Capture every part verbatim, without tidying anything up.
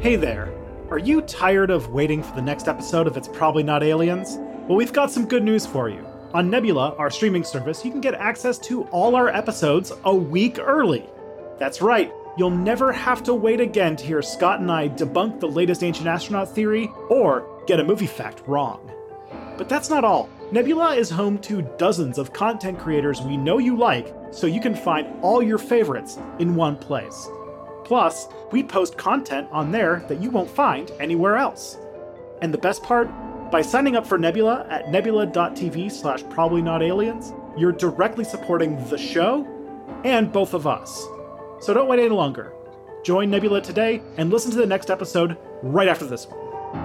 Hey there. Are you tired of waiting for the next episode of It's Probably Not Aliens? Well, we've got some good news for you. On Nebula, our streaming service, you can get access to all our episodes a week early. That's right, you'll never have to wait again to hear Scott and I debunk the latest ancient astronaut theory or get a movie fact wrong. But that's not all. Nebula is home to dozens of content creators we know you like, so you can find all your favorites in one place. Plus, we post content on there that you won't find anywhere else. And the best part? By signing up for Nebula at nebula.tv slash probably not aliens, you're directly supporting the show and both of us. So don't wait any longer. Join Nebula today and listen to the next episode right after this one.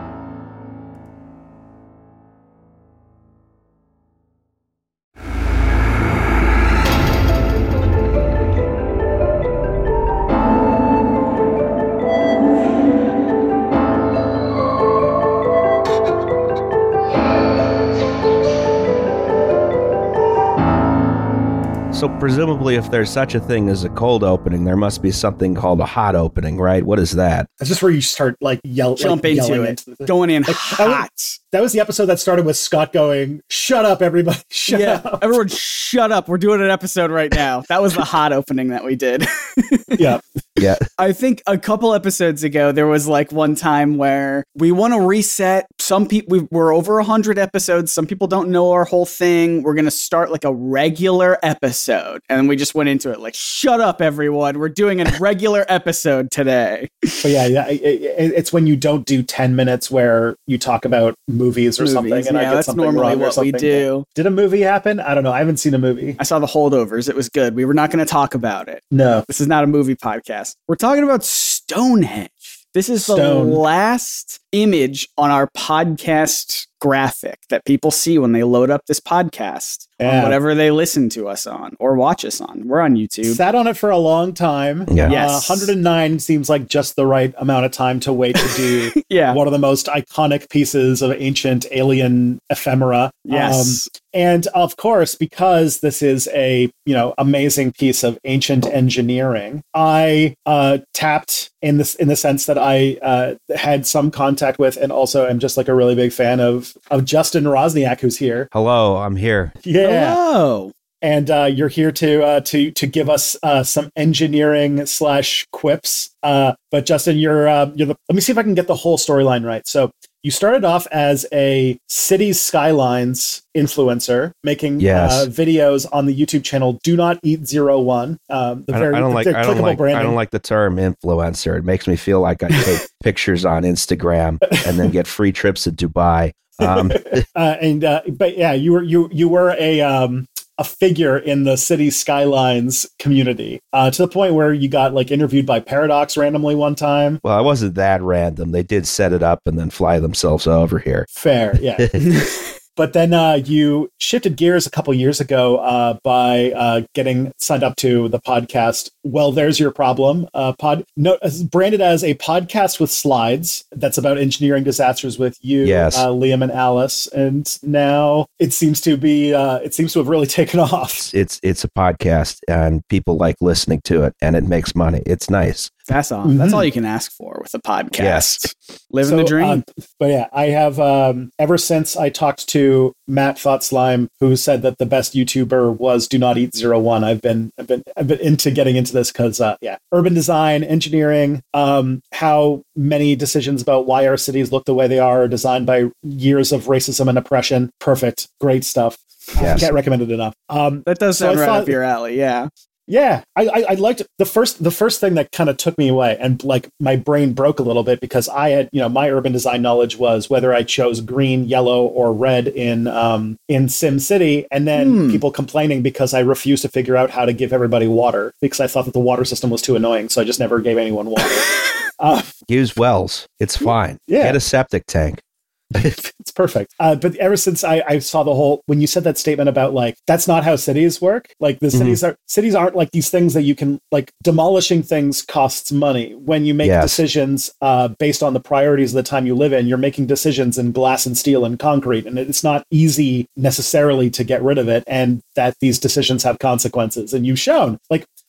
So presumably, if there's such a thing as a cold opening, there must be something called a hot opening, right? What is that? That's just where you start like yell, jump like, into it, into the, going in like, hot. That was, that was the episode that started with Scott going, "Shut up, everybody! Shut yeah, up, everyone! Shut up! We're doing an episode right now." That was the hot opening that we did. Yeah. Yeah. I think a couple episodes ago, there was like one time where we want to reset. Some people, we're over one hundred episodes. Some people don't know our whole thing. We're going to start like a regular episode. And we just went into it like, shut up, everyone. We're doing a regular episode today. But yeah, yeah it, it, it's when you don't do ten minutes where you talk about movies or Movies, something. And yeah, I get that's something normally wrong or what something. we do. Did a movie happen? I don't know. I haven't seen a movie. I saw The Holdovers. It was good. We were not going to talk about it. No. This is not a movie podcast. We're talking about Stonehenge. This is Stone. the last image on our podcast graphic that people see when they load up this podcast Yeah. on whatever they listen to us on or watch us on. We're on YouTube. Sat on it for a long time. Yeah. Yes. Uh, one hundred nine seems like just the right amount of time to wait to do Yeah. one of the most iconic pieces of ancient alien ephemera. Yes. Um, and of course, because this is a, you know, amazing piece of ancient engineering, I uh, tapped in this in the sense that I uh, had some contact with, and also am just like a really big fan of of Justin Rosniak, who's here. Hello, I'm here. Yeah. Hello. And uh, you're here to uh, to to give us uh, some engineering slash quips. Uh, but Justin, you're uh, you're the. Let me see if I can get the whole storyline right. So you started off as a cities skylines influencer, making Yes. uh, videos on the YouTube channel Do Not Eat Zero One. Um, the I don't, very I don't the, like. the I don't clickable like. branding. I don't like the term influencer. It makes me feel like I take pictures on Instagram and then get free trips to Dubai. Um, uh, and uh, but yeah, you were you you were a um, a figure in the city skylines community uh, to the point where you got like interviewed by Paradox randomly one time. well, I wasn't that random. They did set it up and then fly themselves over here. Fair, yeah. But then uh, you shifted gears a couple years ago uh, by uh, getting signed up to the podcast. Well, there's your problem. Uh, pod no, branded as a podcast with slides that's about engineering disasters with you, Yes. uh, Liam, and Alice. And now it seems to be. Uh, it seems to have really taken off. It's it's a podcast and people like listening to it and it makes money. It's nice. That's all. That's all you can ask for with a podcast. Yes. Living So, the dream. uh, but yeah, I have um, ever since I talked to Matt Thought Slime, who said that the best YouTuber was Do Not Eat Zero One. I've been I've been I've been into getting into this because uh, yeah, urban design, engineering, um, how many decisions about why our cities look the way they are are designed by years of racism and oppression. Perfect, great stuff. Yes. Can't recommend it enough. Um, that does so sound I right thought- up your alley. Yeah. Yeah, I, I, I liked the first the first thing that kind of took me away, and like my brain broke a little bit because I had, you know, my urban design knowledge was whether I chose green, yellow, or red in um in Sim City, and then Hmm. people complaining because I refused to figure out how to give everybody water because I thought that the water system was too annoying, so I just never gave anyone water. uh, Use wells. It's fine. Yeah. Get a septic tank. It's perfect. Uh, but ever since I, I saw the whole, when you said that statement about like, that's not how cities work. Like the Mhm. cities are, cities aren't like these things that you can like demolishing things costs money. When you make Yes. decisions uh, based on the priorities of the time you live in, you're making decisions in glass and steel and concrete. And it's not easy necessarily to get rid of it. And that these decisions have consequences. And you've shown like,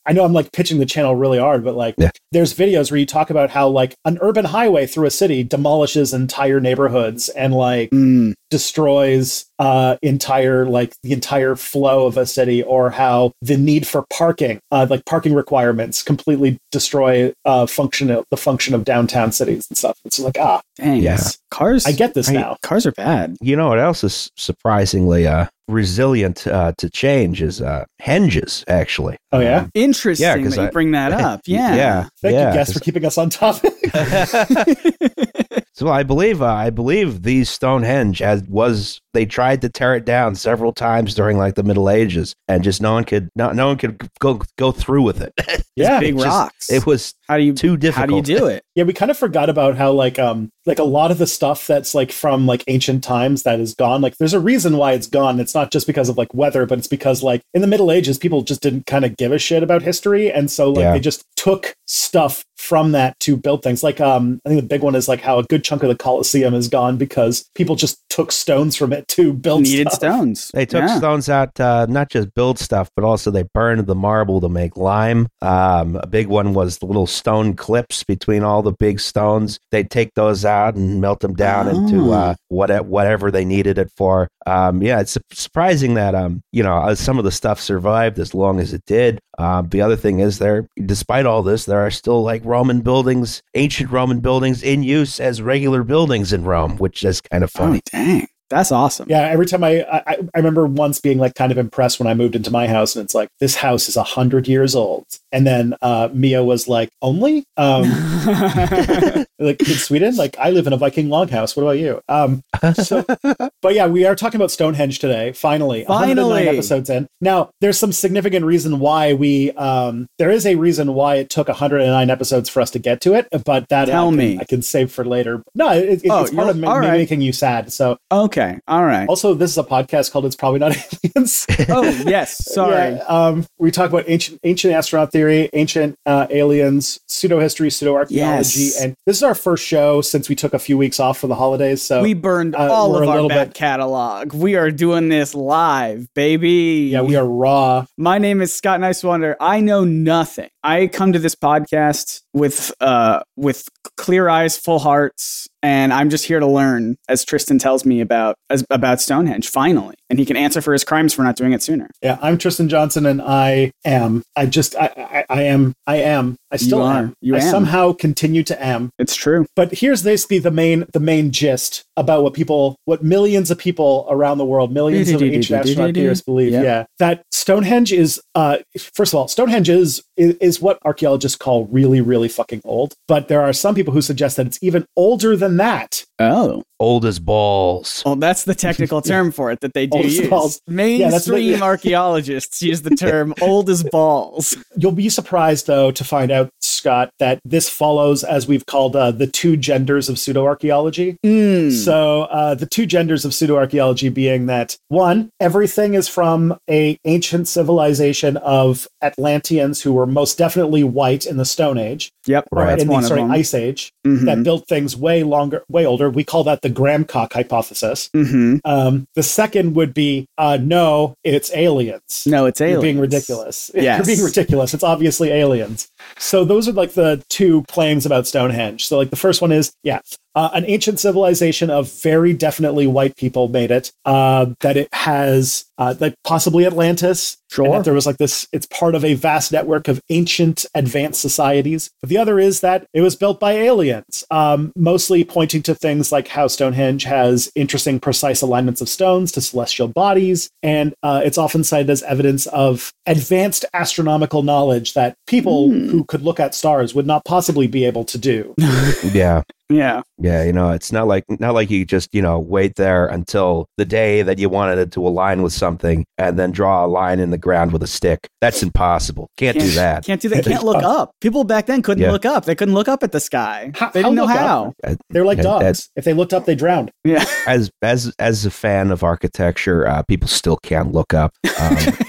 I know I'm like pitching the channel really hard, but like Yeah. there's videos where you talk about how like an urban highway through a city demolishes entire neighborhoods and like Mm. destroys uh entire like the entire flow of a city, or how the need for parking, uh like parking requirements completely destroy uh function of, the function of downtown cities and stuff. It's like, ah, Dang. Yeah. it's- Cars. I get this I- now. Cars are bad. You know what else is surprisingly uh, resilient uh, to change is uh, henges, actually. Oh, yeah? Um, Interesting Yeah, 'cause that you I- bring that up. Yeah. yeah. Thank yeah, you, guests, for 'cause- keeping us on topic. So I believe uh, I believe these Stonehenge as was they tried to tear it down several times during like the Middle Ages, and just no one could no, no one could go go through with it. Yeah, Big Just- rocks. It was how do you too difficult. How do you do it? Yeah, we kind of forgot about how like um like a lot of the stuff that's like from like ancient times that is gone. Like there's a reason why it's gone. It's not just because of like weather, but it's because like in the Middle Ages people just didn't kind of give a shit about history, and so like Yeah. they just took stuff from that to build things. Like um I think the big one is like how a good chunk of the Colosseum is gone because people just took stones from it to build Needed stuff. stones. They took Yeah. stones out, uh, not just build stuff, but also they burned the marble to make lime. Um, a big one was the little stone clips between all the big stones. They'd take those out and melt them down into Oh. uh, what, whatever they needed it for. Um, yeah, it's su- surprising that um, you know uh, some of the stuff survived as long as it did. Um, the other thing is, there, despite all this, there are still like Roman buildings, ancient Roman buildings, in use as regular buildings in Rome, which is kind of funny. Oh, dang. That's awesome. Yeah, every time I, I I remember once being like kind of impressed when I moved into my house, and it's like, this house is a hundred years old. And then uh, Mia was like, only? Um, like in Sweden, like I live in a Viking loghouse. What about you? Um, so, but yeah, we are talking about Stonehenge today. Finally, one hundred nine Finally. episodes in. Now, there's some significant reason why we. Um, there is a reason why it took one hundred nine episodes for us to get to it, but that Tell I can, me. I can save for later. No, it, it, Oh, it's part of you'll- ma- all me right. making you sad. So Okay. All right. also, this is a podcast called "It's Probably Not Aliens." Oh, yes. Sorry. Yeah, um, we talk about ancient ancient astronaut theory, ancient uh, aliens, pseudo history, pseudo archaeology, Yes. and this is our first show since we took a few weeks off for the holidays. So We burned uh, all we're of a our little back bit- catalog. We are doing this live, baby. yeah, we are raw. My name is Scott Nicewander. I know nothing. I come to this podcast with uh with clear eyes, full hearts, and I'm just here to learn, as Tristan tells me about as, about Stonehenge. Finally, and he can answer for his crimes for not doing it sooner. Yeah, I'm Tristan Johnson, and I am. I just. I. I, I am. I am. I still You are. am. You I am. somehow continue to am. It's true. But here's basically the main the main gist about what people, what millions of people around the world, millions of ancient astronaut theorists believe. Yep. Yeah, that Stonehenge is. Uh, first of all, Stonehenge is, is is what archaeologists call really, really fucking old. But there are some people who suggest that it's even older than that. Oh, Old as balls. well, that's the technical term for it that they do Old as use. balls. Yeah, that's what- Mainstream archaeologists use the term "old as balls." You'll be surprised, though, to find out, Scott, that this follows, as we've called, uh, the two genders of pseudo-archaeology. Mm. So uh, the two genders of pseudo-archaeology being that, one, everything is from a ancient civilization of Atlanteans who were most definitely white in the Stone Age. Yep, Right. That's in one the of sorry, them. Ice Age, Mhm. that built things way longer, way older. We call that the Graham-Cock hypothesis. Mhm. Um, the second would be, uh, no, it's aliens. No, it's aliens. You're being ridiculous. Yes. You're being ridiculous. It's obviously aliens. So those are like the two claims about Stonehenge. So like the first one is, yeah, uh, an ancient civilization of very definitely white people made it. Uh, that it has, uh, like possibly Atlantis. Sure. And that there was like this, it's part of a vast network of ancient advanced societies. But the other is that it was built by aliens, um, mostly pointing to things like how Stonehenge has interesting, precise alignments of stones to celestial bodies. And uh, it's often cited as evidence of advanced astronomical knowledge that people Hmm. who could look at stars would not possibly be able to do. Yeah. Yeah. Yeah, you know, it's not like not like you just, you know, wait there until the day that you wanted it to align with something and then draw a line in the ground with a stick. That's impossible. Can't, do that. Can't do that. Can't look up. People back then couldn't Yeah. look up. They couldn't look up at the sky. How- they didn't how know look how. up? They're like And dogs. that's- If they looked up, they drowned. Yeah. As as as a fan of architecture, uh, people still can't look up. Um,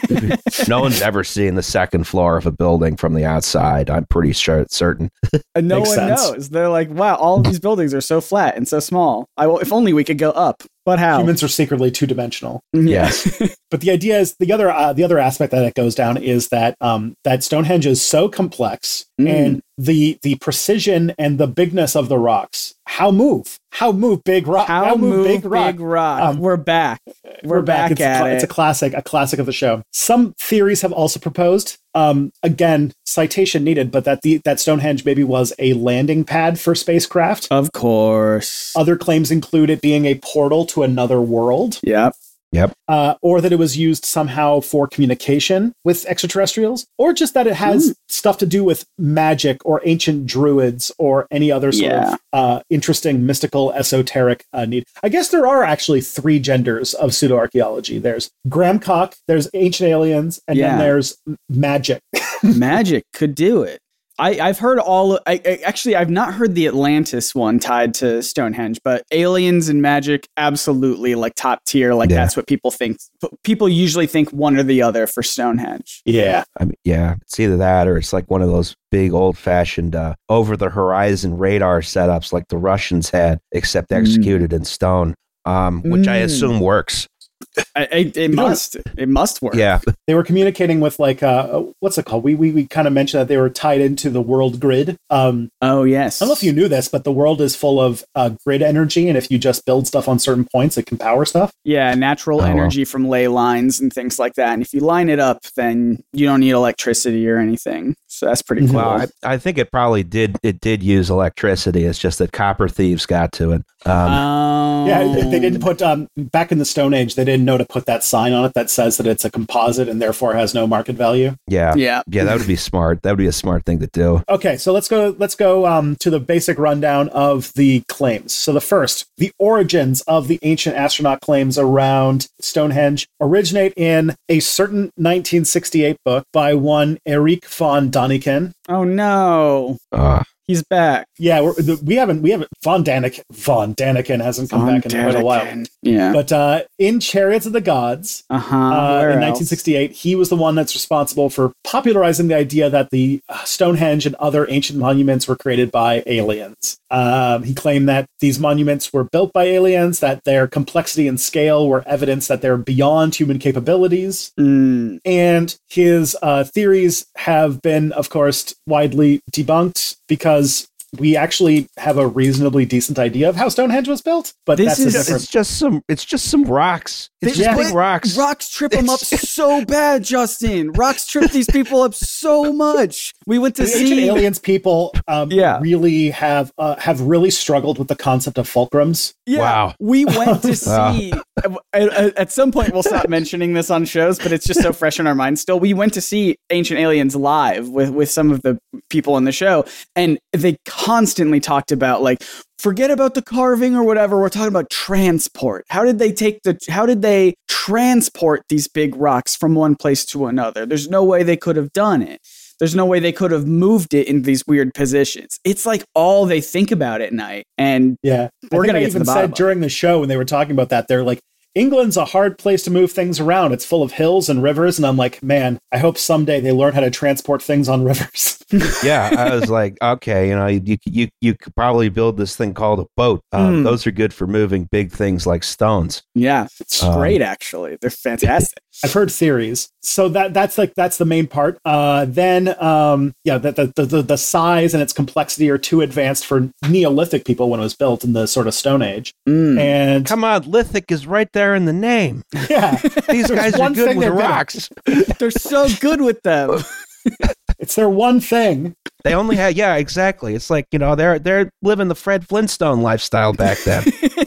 No one's ever seen the second floor of a building from the outside. I'm pretty sure it's certain. And no Makes one sense. knows. They're like, wow, all of these buildings are so flat and so small. I will, if only we could go up. But how? Humans are secretly two-dimensional. Yes. But the idea is the other uh, the other aspect that it goes down is that um, that Stonehenge is so complex Mm. and the the precision and the bigness of the rocks. How move? How move big rock? How, move big rock? rock? Um, We're back. We're, back, It's, a at cla- it. it's a classic, a classic of the show. Some theories have also proposed, um, again, citation needed, but that the that Stonehenge maybe was a landing pad for spacecraft. Of course. Other claims include it being a portal to another world. Yep. Yep. Uh, or that it was used somehow for communication with extraterrestrials, or just that it has Mm. stuff to do with magic or ancient druids or any other sort Yeah. of uh, interesting, mystical, esoteric uh, need. I guess there are actually three genders of pseudoarchaeology. There's Gramcock, there's ancient aliens, and Yeah. then there's m- magic. Magic could do it. I, I've heard all. I, I actually I've not heard the Atlantis one tied to Stonehenge, but aliens and magic, absolutely like top tier. Like Yeah. that's what people think. P- People usually think one or the other for Stonehenge. Yeah. I mean, yeah, it's either that or it's like one of those big old fashioned uh, over the horizon radar setups like the Russians had, except Mm. executed in stone, um, which I Mm. assume works. I, I, it know- must. It must work. Yeah. They were communicating with like, uh, what's it called? We, we, we kind of mentioned that they were tied into the world grid. Um, Oh yes. I don't know if you knew this, but the world is full of uh, grid energy, and if you just build stuff on certain points, it can power stuff. Yeah, natural Oh, well. energy from ley lines and things like that. And if you line it up, then you don't need electricity or anything. So that's pretty Mhm. cool. Well, I, I think it probably did. It did use electricity. It's just that copper thieves got to it. Um, Um, Yeah, they, they didn't put um, back in the Stone Age. They didn't know to put that sign on it that says that it's a composite and therefore has no market value. yeah, Yeah. yeah, that would be smart. That would be a smart thing to do. Okay, so let's go. Let's go um, to the basic rundown of the claims. So the first, the origins of the ancient astronaut claims around Stonehenge originate in a certain nineteen sixty-eight book by one Eric von Daniken. Oh no. Uh, He's back. Yeah, we're, the, we haven't we haven't von Daniken von Daniken hasn't come back in quite a while. Daniken. Yeah. But uh, in Chariots of the Gods, Uh-huh. Uh, Where in else? nineteen sixty-eight, he was the one that's responsible for popularizing the idea that the uh, Stonehenge and other ancient monuments were created by aliens. Um, he claimed that these monuments were built by aliens, that their complexity and scale were evidence that they're beyond human capabilities. Mm. And his uh, theories have been, of course, widely debunked because we actually have a reasonably decent idea of how Stonehenge was built. But This that's is- a it's different. just some. It's just some rocks. It's They- just Yeah. big rocks. Rocks trip them up so bad, Justin. Rocks trip these people up so much. We went to The ancient see. aliens people um, Yeah. really have uh, have really struggled with the concept of fulcrums. Yeah, Wow. we went to Wow. see. at, at- at some point, we'll stop mentioning this on shows, but it's just so fresh in our minds still. We went to see Ancient Aliens live with with some of the people in the show, and they constantly talked about like, forget about the carving or whatever. We're talking about transport. How did they take the? How did they transport these big rocks from one place to another? There's no way they could have done it. There's no way they could have moved it in these weird positions. It's like all they think about at night. And Yeah, We're I think gonna I get to even the bottom said of it. during the show when they were talking about that, they're like, England's a hard place to move things around. It's full of hills and rivers, and I'm like, man, I hope someday they learn how to transport things on rivers. Yeah, I was like, okay, you know, you you you could probably build this thing called a boat. Um, Mm. Those are good for moving big things like stones. yeah, it's Um, great, actually. They're fantastic. I've heard theories, so that that's like that's the main part. Uh, then, um, yeah, the, the the the size and its complexity are too advanced for Neolithic people when it was built in the sort of Stone Age. Mm. And Come on, lithic is right there in the name. yeah, These There's guys are one good thing with they're good at. rocks. They're so good with them. it's their one thing. They only had, yeah, exactly. It's like, you know, they're they're living the Fred Flintstone lifestyle back then.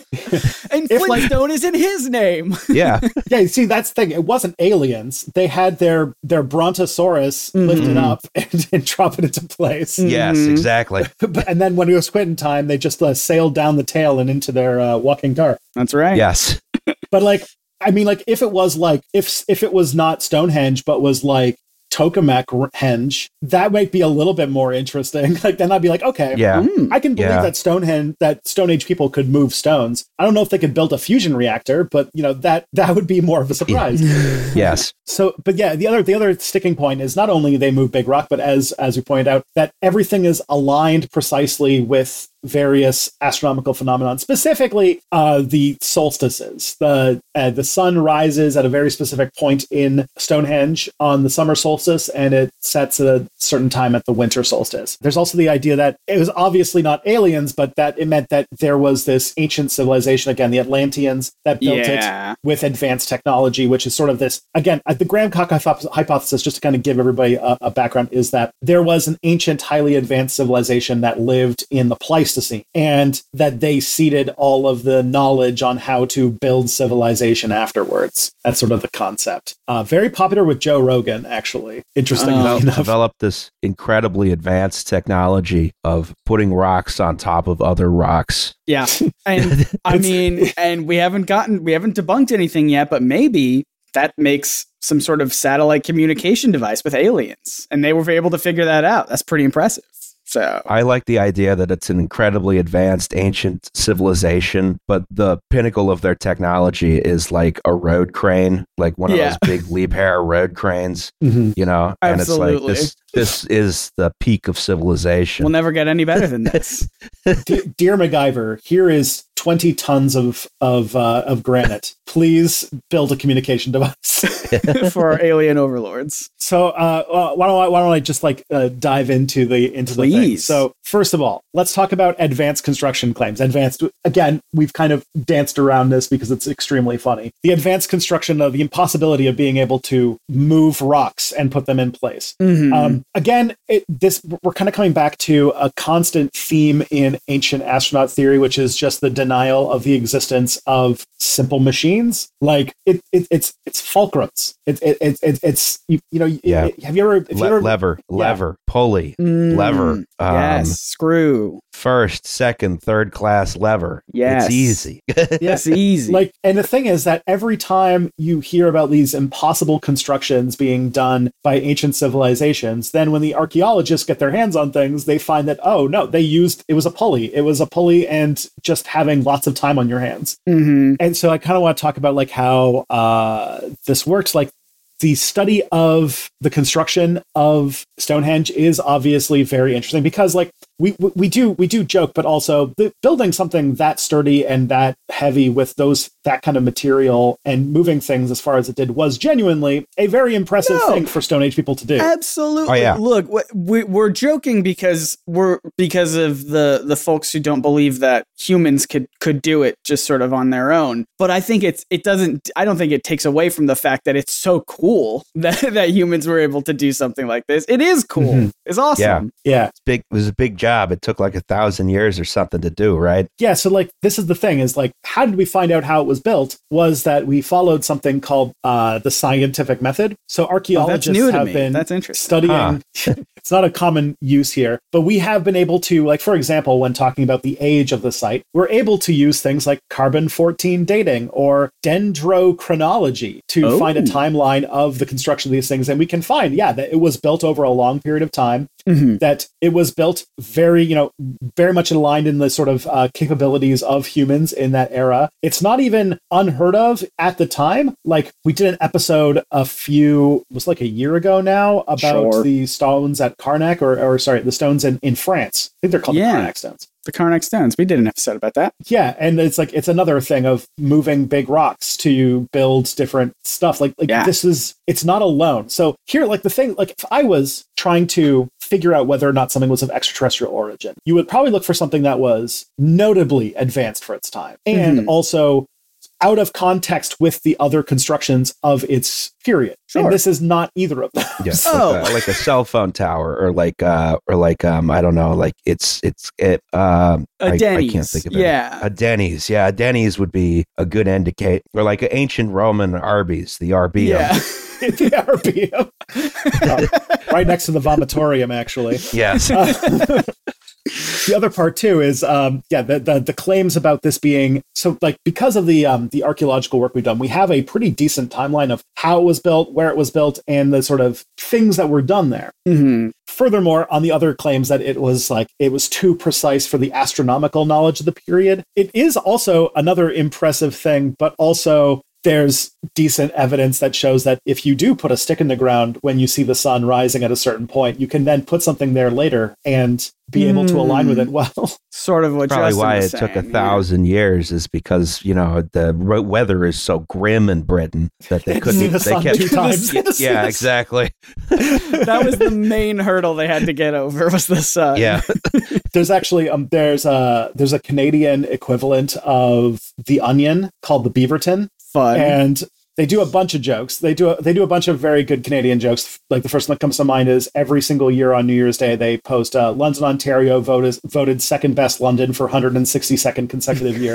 And If, like- Flintstone is in his name. Yeah, Yeah, you see, that's the thing. It wasn't aliens. They had their their Brontosaurus Mhm. lifted up and, and drop it into place. yes, Mhm. exactly. But- and then when it was quitting time, they just uh, sailed down the tail and into their uh, walking car. That's right. Yes. But like, I mean, like if it was like if if it was not Stonehenge, but was like Tokamak-henge, that might be a little bit more interesting. Like then I'd be like, okay, Yeah. Mm. I can believe Yeah. that Stonehenge, that Stone Age people could move stones. I don't know if they could build a fusion reactor, but you know that that would be more of a surprise. Yes. So, but yeah, the other the other sticking point is not only they move big rock, but as as we pointed out, that everything is aligned precisely with various astronomical phenomenon, specifically uh, the solstices. The uh, the sun rises at a very specific point in Stonehenge on the summer solstice, and it sets at a certain time at the winter solstice. There's also the idea that it was obviously not aliens, but that it meant that there was this ancient civilization, again, the Atlanteans, that built Yeah. it with advanced technology, which is sort of this, again, uh, the Graham-Cock hypo- hypothesis, just to kind of give everybody a, a background, is that there was an ancient, highly advanced civilization that lived in the Pleistocene, and that they seeded all of the knowledge on how to build civilization afterwards. That's sort of the concept. Uh, very popular with Joe Rogan, actually. Interestingly Oh. enough. Developed this incredibly advanced technology of putting rocks on top of other rocks. Yeah. And I mean, and we haven't gotten, we haven't debunked anything yet, but maybe that makes some sort of satellite communication device with aliens. And they were able to figure that out. That's pretty impressive. So I like the idea that it's an incredibly advanced ancient civilization, but the pinnacle of their technology is like a road crane, like one Yeah. of those big Liebherr road cranes, Mhm. you know? And Absolutely. it's like this this is the peak of civilization. we'll never get any better than this. De- Dear MacGyver, here is twenty tons of of uh, of granite. Please build a communication device. For our alien overlords. So uh, uh, why don't I, why don't I just like uh, dive into the into the thing? Please. So first of all, let's talk about advanced construction claims. Advanced, again, we've kind of danced around this because it's extremely funny. The advanced construction of the impossibility of being able to move rocks and put them in place. Mhm. Um, again, it, this we're kind of coming back to a constant theme in ancient astronaut theory, which is just the denial of the existence of simple machines. Like it, it it's it's fulcrums. It, it, it, it it's you, you know. Yeah. It, have you ever? If you Le- ever lever, yeah. lever, pulley, Mm, lever. Um, yes. Screw. First, second, third class lever. Yes. It's easy. Yes. Easy. Like, and the thing is that every time you hear about these impossible constructions being done by ancient civilizations, then when the archaeologists get their hands on things, they find that, oh no, they used, it was a pulley. It was a pulley and just having lots of time on your hands. Mhm. And so I kind of want to talk about like how uh, this works. Like the study of the construction of Stonehenge is obviously very interesting because like we, we, we do, we do joke, but also the, building something that sturdy and that heavy with those, that kind of material and moving things as far as it did was genuinely a very impressive No. thing for Stone Age people to do. Absolutely. Oh, yeah. Look, wh- we, we're joking because we're because of the the folks who don't believe that humans could could do it just sort of on their own. But I think it's it doesn't. I don't think it takes away from the fact that it's so cool that that humans were able to do something like this. It is cool. Mhm. It's awesome. Yeah. It's big. It was a big job. It took like a thousand years or something to do, right? Yeah, so like this is the thing is like how did we find out how it was built was that we followed something called uh, the scientific method. So Oh, that's archaeologists new to have me. been That's interesting. studying it's not a common use here, but we have been able to, like, for example, when talking about the age of the site, we're able to use things like carbon fourteen dating or dendrochronology to Oh. find a timeline of the construction of these things. And we can find, yeah, that it was built over a long period of time, Mhm. that it was built very, you know, very much aligned in the sort of uh, capabilities of humans in that era. It's not even unheard of at the time. Like we did an episode a few, it was like a year ago now about Sure. the stones at Karnak, or, or sorry, the stones in, in France. I think they're called Yeah. the Karnak stones. The Karnak stones. We did an episode about that. Yeah, and it's like it's another thing of moving big rocks to build different stuff. Like like Yeah. this is it's not alone. So here, like the thing, like if I was trying to figure out whether or not something was of extraterrestrial origin, you would probably look for something that was notably advanced for its time and Mhm. also out of context with the other constructions of its period. Sure. And this is not either of them. Yes, Oh. like, a, like a cell phone tower, or like, uh, or like, um, I don't know, like it's it's it. Um, A I, I Denny's. can't think of it. Yeah. A Denny's, yeah, a Denny's would be a good indicate, or like an ancient Roman Arby's, the R B M. Yeah. The R P M. Uh, right next to the vomitorium, actually. Yes. Uh, the other part too is, um, yeah, the, the the claims about this being so like because of the um, the archaeological work we've done, we have a pretty decent timeline of how it was built, where it was built, and the sort of things that were done there. Mm-hmm. Furthermore, on the other claims that it was like it was too precise for the astronomical knowledge of the period, it is also another impressive thing, but also there's decent evidence that shows that if you do put a stick in the ground when you see the sun rising at a certain point, you can then put something there later and be able to align with it well. Sort of what Probably Justin why it was took a saying, thousand years is because, you know, the ro- weather is so grim in Britain that they couldn't. See the They sun kept two times. yeah, yeah, exactly. That was the main hurdle they had to get over was the sun. Yeah. There's actually um there's a there's a Canadian equivalent of The Onion called the Beaverton. Fun. And they do a bunch of jokes. They do a, they do a bunch of very good Canadian jokes. Like the first one that comes to mind is every single year on New Year's Day, they post uh, London, Ontario voted voted second best London for one hundred sixty-second consecutive year.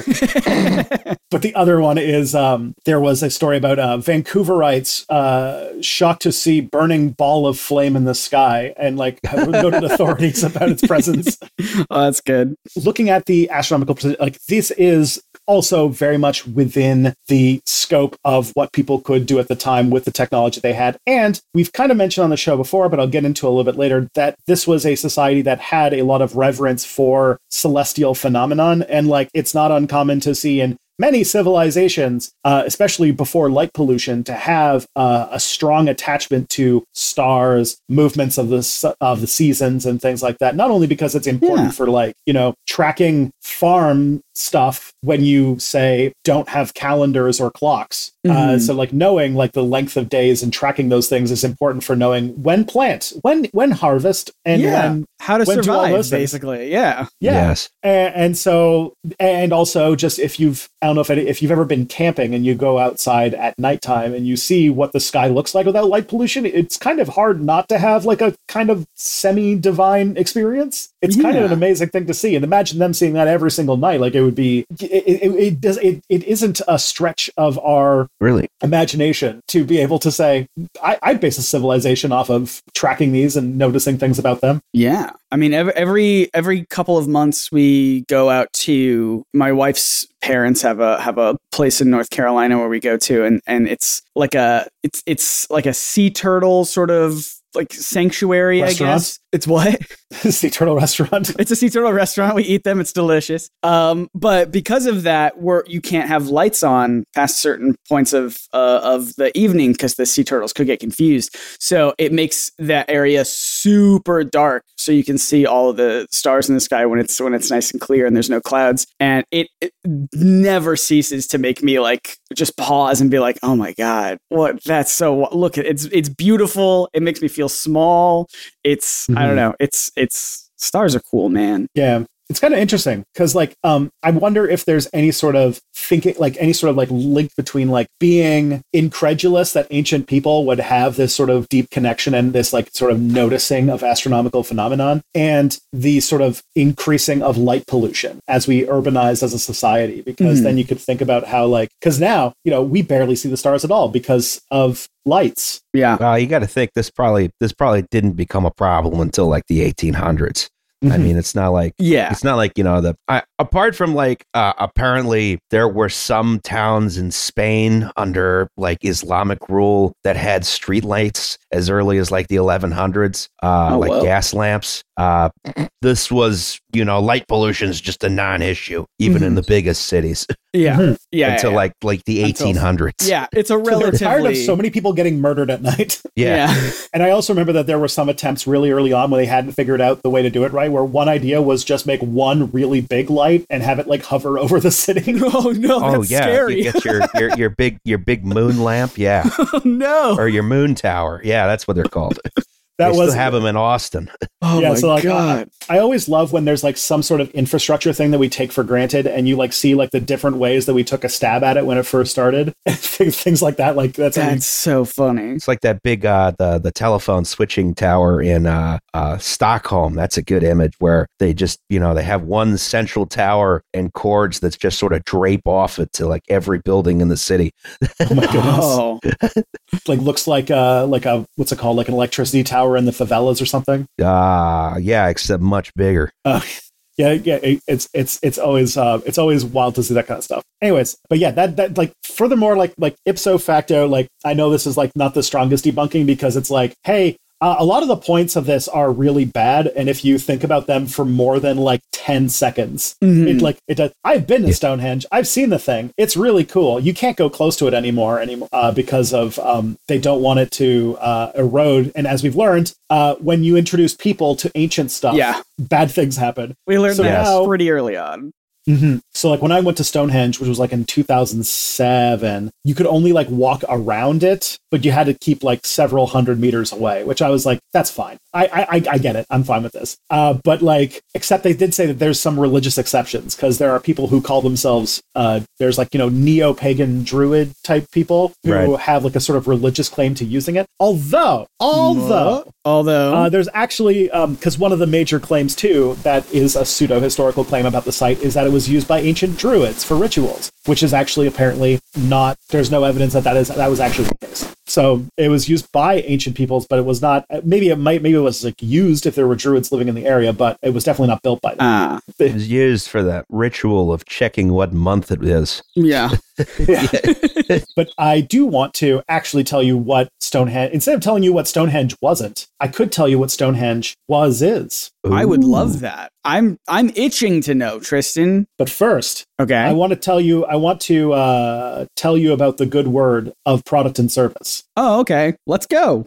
But the other one is um, there was a story about uh, Vancouverites uh, shocked to see burning ball of flame in the sky and like noted authorities about its presence. Oh, that's good. Looking at the astronomical precision, like this is also very much within the scope of what people could do at the time with the technology they had. And we've kind of mentioned on the show before, but I'll get into a little bit later, that this was a society that had a lot of reverence for celestial phenomenon. And like, it's not uncommon to see in many civilizations, uh, especially before light pollution, to have uh, a strong attachment to stars, movements of the su- of the seasons, and things like that. Not only because it's important Yeah. for like you know tracking farm stuff when you say don't have calendars or clocks. Uh, Mhm. so like knowing like the length of days and tracking those things is important for knowing when plant, when when harvest, and yeah. when How to when do all survive, those things. basically. Yeah. yeah. Yes. And, and so, and also just if you've, I don't know if, any, if you've ever been camping and you go outside at nighttime and you see what the sky looks like without light pollution, it's kind of hard not to have like a kind of semi-divine experience. It's kind of Yeah. an amazing thing to see. And imagine them seeing that every single night. Like it would be, it, it, it does, it, it isn't a stretch of our Really. imagination to be able to say, I, I'd base a civilization off of tracking these and noticing things about them. Yeah. I mean, every, every every couple of months we go out to my wife's parents have a have a place in North Carolina where we go to, and and it's like a it's it's like a sea turtle sort of like sanctuary, Restaurant? I guess. It's what? Sea turtle restaurant. It's a sea turtle restaurant. We eat them. It's delicious. Um, but because of that, we're you can't have lights on past certain points of uh, of the evening because the sea turtles could get confused. So it makes that area super dark, so you can see all of the stars in the sky when it's when it's nice and clear and there's no clouds. And it, it never ceases to make me like just pause and be like, oh my god, what? That's so look. It's it's beautiful. It makes me feel small. It's I don't know. It's it's stars are cool, man. Yeah. It's kind of interesting because like um I wonder if there's any sort of thinking like any sort of like link between like being incredulous that ancient people would have this sort of deep connection and this like sort of noticing of astronomical phenomenon and the sort of increasing of light pollution as we urbanize as a society, because Mhm. then you could think about how like because now you know we barely see the stars at all because of lights. Yeah. Uh, you got to think this probably this probably didn't become a problem until like the eighteen hundreds. I mean, it's not like Yeah. it's not like you know the I, apart from like uh, apparently there were some towns in Spain under like Islamic rule that had street lights as early as like the eleven hundreds, uh, Oh, like whoa. gas lamps. Uh, this was you know light pollution is just a non-issue even in Mhm. the biggest cities Yeah. Mhm. Yeah. until yeah, like like the Until- eighteen hundreds. yeah. It's a So they're relatively tired of so many people getting murdered at night. yeah. And I also remember that there were some attempts really early on when they hadn't figured out the way to do it right, where one idea was just make one really big light and have it like hover over the city. Oh no, Oh that's yeah, scary. you get your, your your big your big moon lamp, yeah, Oh no. or your moon tower, yeah, that's what they're called. That they was still have them in Austin. Oh yeah, my so like god. I, I always love when there's like some sort of infrastructure thing that we take for granted, and you like see like the different ways that we took a stab at it when it first started, things like that. Like that's, That's so funny. It's like that big uh the the telephone switching tower in uh uh Stockholm. That's a good image where they just you know they have one central tower and cords that's just sort of drape off it to like every building in the city. oh my goodness, Oh. like looks like uh like a what's it called like an electricity tower in the favelas or something. Ah, uh, yeah, except much bigger. Uh, Yeah, yeah, it, it's it's it's always uh, it's always wild to see that kind of stuff. Anyways, but yeah, that that like furthermore, like like ipso facto, like I know this is like not the strongest debunking because it's like, hey, uh, a lot of the points of this are really bad, and if you think about them for more than like ten seconds, mm-hmm. it like it does. I've been to Stonehenge. I've seen the thing. It's really cool. You can't go close to it anymore anymore uh, because of um, they don't want it to uh, erode. And as we've learned, uh, when you introduce people to ancient stuff, yeah. bad things happen. We learned so that now, pretty early on. Mm-hmm. So like when I went to Stonehenge, which was like in two thousand seven, you could only like walk around it, but you had to keep like several hundred meters away, which I was like, that's fine. I I, I get it. I'm fine with this. Uh, but like, except they did say that there's some religious exceptions because there are people who call themselves, uh, there's like, you know, neo-pagan druid type people who right. have like a sort of religious claim to using it. Although, although, although uh, there's actually, because um, one of the major claims too, that is a pseudo-historical claim about the site is that it was used by ancient druids for rituals, which is actually apparently not, there's no evidence that that is that was actually the case. So it was used by ancient peoples, but it was not, maybe it might, maybe it was like used if there were druids living in the area, but it was definitely not built by them. Uh, it was used for that ritual of checking what month it is. Yeah. yeah. But I do want to actually tell you what Stonehenge, instead of telling you what Stonehenge wasn't, I could tell you what Stonehenge was is. Ooh. I would love that. I'm I'm itching to know, Tristan. But first, okay, I want to tell you. I want to uh, tell you about the good word of product and service. Oh, okay. Let's go.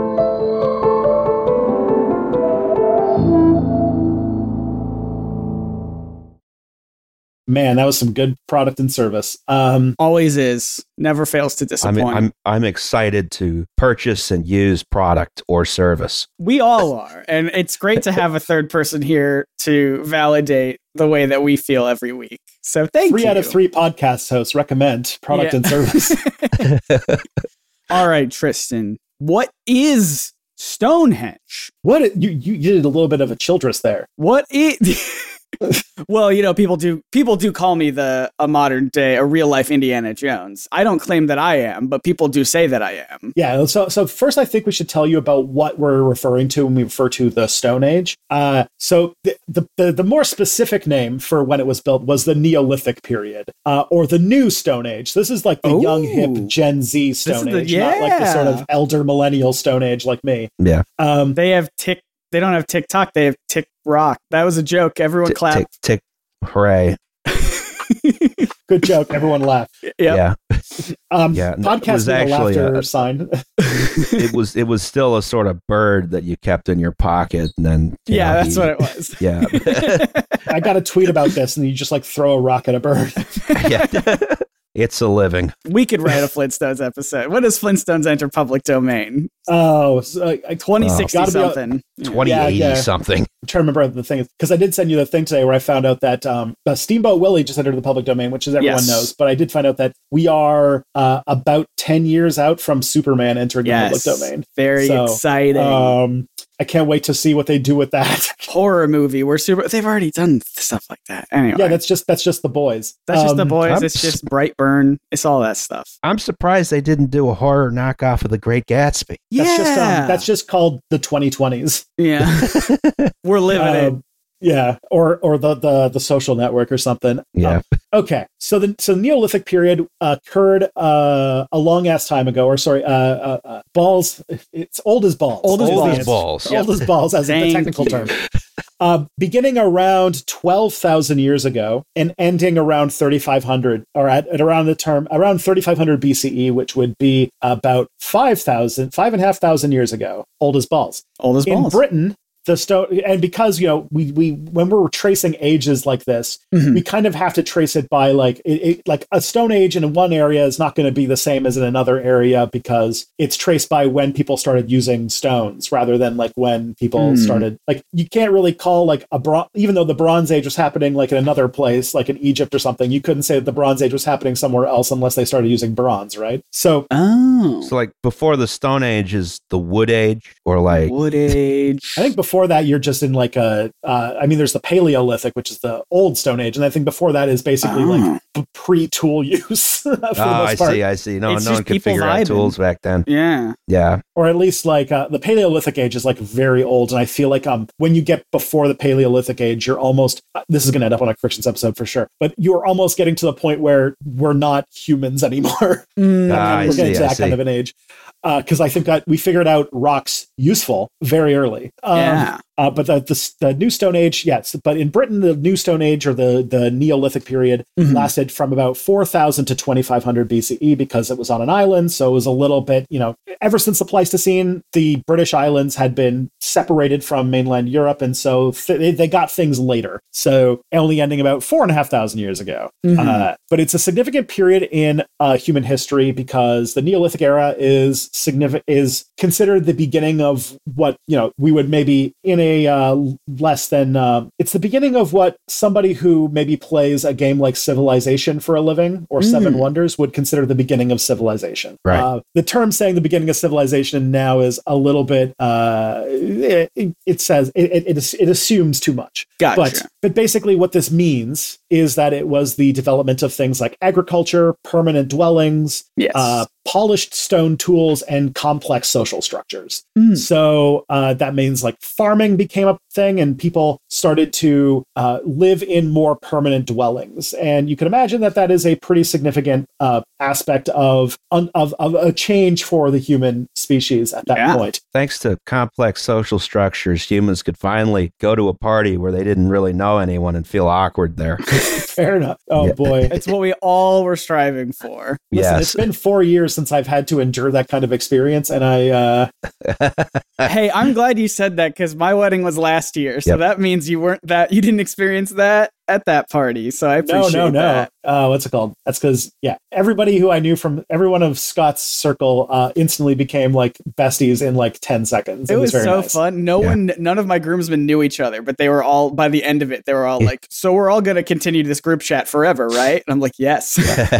Man, that was some good product and service. Um, Always is. Never fails to disappoint. I'm, I'm I'm excited to purchase and use product or service. We all are. And it's great to have a third person here to validate the way that we feel every week. So thank three you. Three out of three podcast hosts recommend product yeah. and service. All right, Tristan. What is Stonehenge? What you, you you did a little bit of a Childress there. What is... Well, you know, people do people do call me the a modern day, a real life Indiana Jones. I don't claim that I am, but people do say that I am. Yeah. So, so first, I think we should tell you about what we're referring to when we refer to the Stone Age. Uh, so the, the the the more specific name for when it was built was the Neolithic period, uh, or the New Stone Age. This is like the Ooh. young, hip Gen Z Stone the, Age, yeah. not like the sort of elder millennial Stone Age like me. Yeah. Um, they have tick. They don't have TikTok. They have Tick Rock. That was a joke. Everyone tick, clapped. Tick, tick, hooray. Good joke. Everyone laughed. Yep. Yeah. Um, yeah. Podcasting a laughter a, sign. it was it was still a sort of bird that you kept in your pocket, and then yeah, know, that's he, what it was. Yeah. I got a tweet about this, and you just like throw a rock at a bird. Yeah. It's a living. We could write a Flintstones episode. When does Flintstones enter public domain? Oh, so, uh, twenty sixty oh, something. twenty eighty yeah, yeah. something. I'm trying to remember the thing, because I did send you the thing today where I found out that um, uh, Steamboat Willie just entered the public domain, which is everyone yes. knows. But I did find out that we are uh, about ten years out from Superman entering yes. the public domain. Very so, exciting. Um, I can't wait to see what they do with that. Horror movie where super they've already done stuff like that. Anyway. Yeah, that's just that's just The Boys. That's um, just The Boys. I'm it's just Brightburn. It's all that stuff. I'm surprised they didn't do a horror knockoff of The Great Gatsby. Yeah. That's just um, that's just called the twenty twenties. Yeah. We're living um, it. Yeah, or or the the the Social Network or something. Yeah. Um, okay, so the so the Neolithic period uh, occurred uh, a long ass time ago, or sorry, uh, uh, uh, balls. It's old as balls. Old as old balls. As balls. Old as balls, as a technical term. Uh, beginning around twelve thousand years ago and ending around thirty-five hundred, or at, at around the term around thirty-five hundred B C E, which would be about five thousand, five and a half thousand years ago. Old as balls. Old as balls. In Britain. The stone, and because you know we we when we're tracing ages like this, mm-hmm. we kind of have to trace it by like it, it like a Stone Age in one area is not going to be the same as in another area because it's traced by when people started using stones rather than like when people mm. started like you can't really call like a bron- even though the Bronze Age was happening like in another place like in Egypt or something, you couldn't say that the Bronze Age was happening somewhere else unless they started using bronze, right? So oh Oh. So like before the Stone Age is the Wood Age, or like Wood Age. I think before that, you're just in like a, uh, I mean, there's the Paleolithic, which is the old Stone Age. And I think before that is basically Oh. like p- pre-tool use for the Oh, most I part. see, I see. No, It's no just one could people figure out vibing. tools back then. Yeah. Yeah. Or at least like uh, the Paleolithic age is like very old. And I feel like um when you get before the Paleolithic age, you're almost, uh, this is going to end up on a Christian's episode for sure, but you're almost getting to the point where we're not humans anymore. Mm. Ah, I we're getting see, to I that kind see. of an age. Because I think that we figured out rocks useful very early. Um, Yeah. Uh, but the, the the New Stone Age, yes. But in Britain, the New Stone Age or the the Neolithic period Mhm. lasted from about four thousand to twenty-five hundred B C E because it was on an island. So it was a little bit, you know, ever since the Pleistocene, the British islands had been separated from mainland Europe, and so th- they, they got things later. So only ending about four and a half thousand years ago. Mhm. Uh, but it's a significant period in uh, human history because the Neolithic era is significant is considered the beginning of what, you know, we would maybe in a uh, less than uh, it's the beginning of what somebody who maybe plays a game like Civilization for a living or Seven Mm. Wonders would consider the beginning of civilization. Right. Uh, the term saying the beginning of civilization now is a little bit uh, it, it, it says it, it, it, is- it assumes too much. Gotcha. But but basically what this means is that it was the development of things like agriculture, permanent dwellings, yes. uh, polished stone tools, and complex social structures. Mm. So uh, that means like farming became a thing and people started to uh, live in more permanent dwellings. And you can imagine that that is a pretty significant uh, aspect of, of, of a change for the human species at that Yeah. point. Thanks to complex social structures, humans could finally go to a party where they didn't really know anyone and feel awkward there. Fair enough. Oh Yeah. boy. It's what we all were striving for. Listen, Yes. it's been four years since I've had to endure that kind of experience, and I uh, Hey, I'm glad you said that because my wedding was last year, so Yep. that means you weren't that you didn't experience that at that party. So I no, appreciate no, no. that. Uh, what's it called? That's because yeah, everybody who I knew from every one of Scott's circle uh, instantly became like besties in like ten seconds. It was very so nice. fun. No Yeah. one, none of my groomsmen knew each other, but they were all by the end of it. They were all Yeah. like, "So we're all going to continue this group chat forever, right?" And I'm like, "Yes."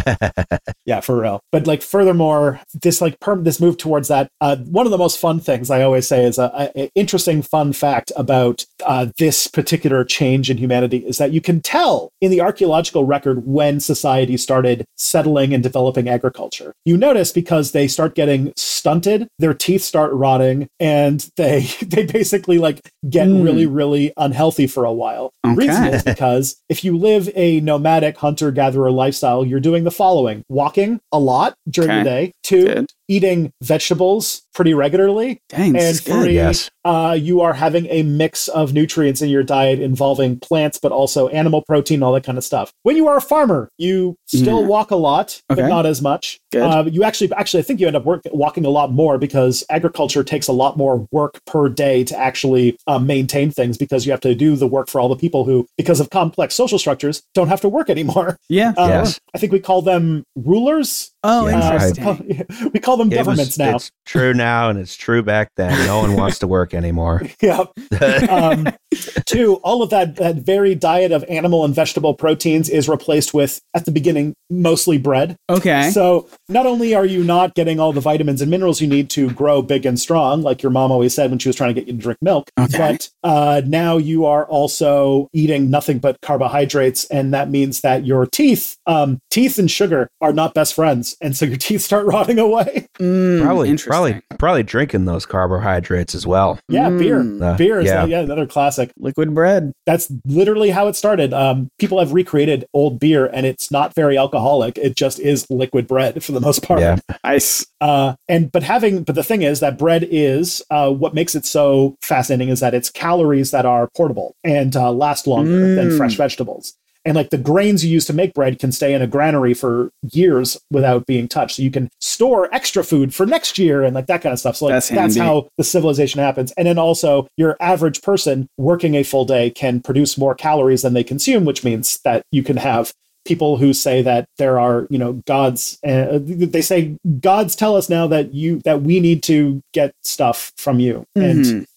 Yeah, for real. But like, furthermore, this like perm this move towards that. Uh, one of the most fun things I always say is a, a, a interesting fun fact about uh, this particular change in humanity is that you can tell in the archaeological record when society started settling and developing agriculture. You notice because they start getting stunted, their teeth start rotting, and they they basically like get Mm. really really unhealthy for a while. Okay. Reason is because if you live a nomadic hunter-gatherer lifestyle, you're doing the following: walking a lot during Okay. the day, two, Good. eating vegetables pretty regularly, Dang, and this is good. three, Yes. uh, you are having a mix of nutrients in your diet involving plants, but also animal protein, all that kind of stuff. When you are a farmer, you still Yeah. walk a lot, Okay. but not as much. Good. Uh, you actually, actually, I think you end up work, walking a lot more because agriculture takes a lot more work per day to actually uh, maintain things because you have to do the work for all the people who, because of complex social structures, don't have to work anymore. Yeah. Uh, Yes. I think we call them rulers. Oh, Yeah, Uh, interesting. we call them It was- governments now. It's true now, and it's true back then. No one wants to work anymore. Yeah. Um, two, all of that that varied diet of animal and vegetable proteins is replaced with, at the beginning, mostly bread. Okay. So not only are you not getting all the vitamins and minerals you need to grow big and strong, like your mom always said when she was trying to get you to drink milk, Okay. but uh, now you are also eating nothing but carbohydrates, and that means that your teeth, um, teeth and sugar are not best friends, and so your teeth start rotting away. Mm, Probably, interesting. probably, probably drinking those carbohydrates as well. Yeah, Mm. beer. Uh, beer is yeah. uh, yeah another classic. Liquid bread. That's literally how it started. Um, people have recreated old beer, and it's not very alcoholic. It just is liquid bread for the most part. Yeah. Nice. Uh, and but having, but the thing is that bread is uh, what makes it so fascinating is that it's calories that are portable and uh, last longer than Mm. fresh vegetables. And like the grains you use to make bread can stay in a granary for years without being touched. So you can store extra food for next year and like that kind of stuff. So like That's that's, handy. how the civilization happens. And then also your average person working a full day can produce more calories than they consume, which means that you can have people who say that there are, you know, gods, uh, they say gods tell us now that you, that we need to get stuff from you. Mhm. And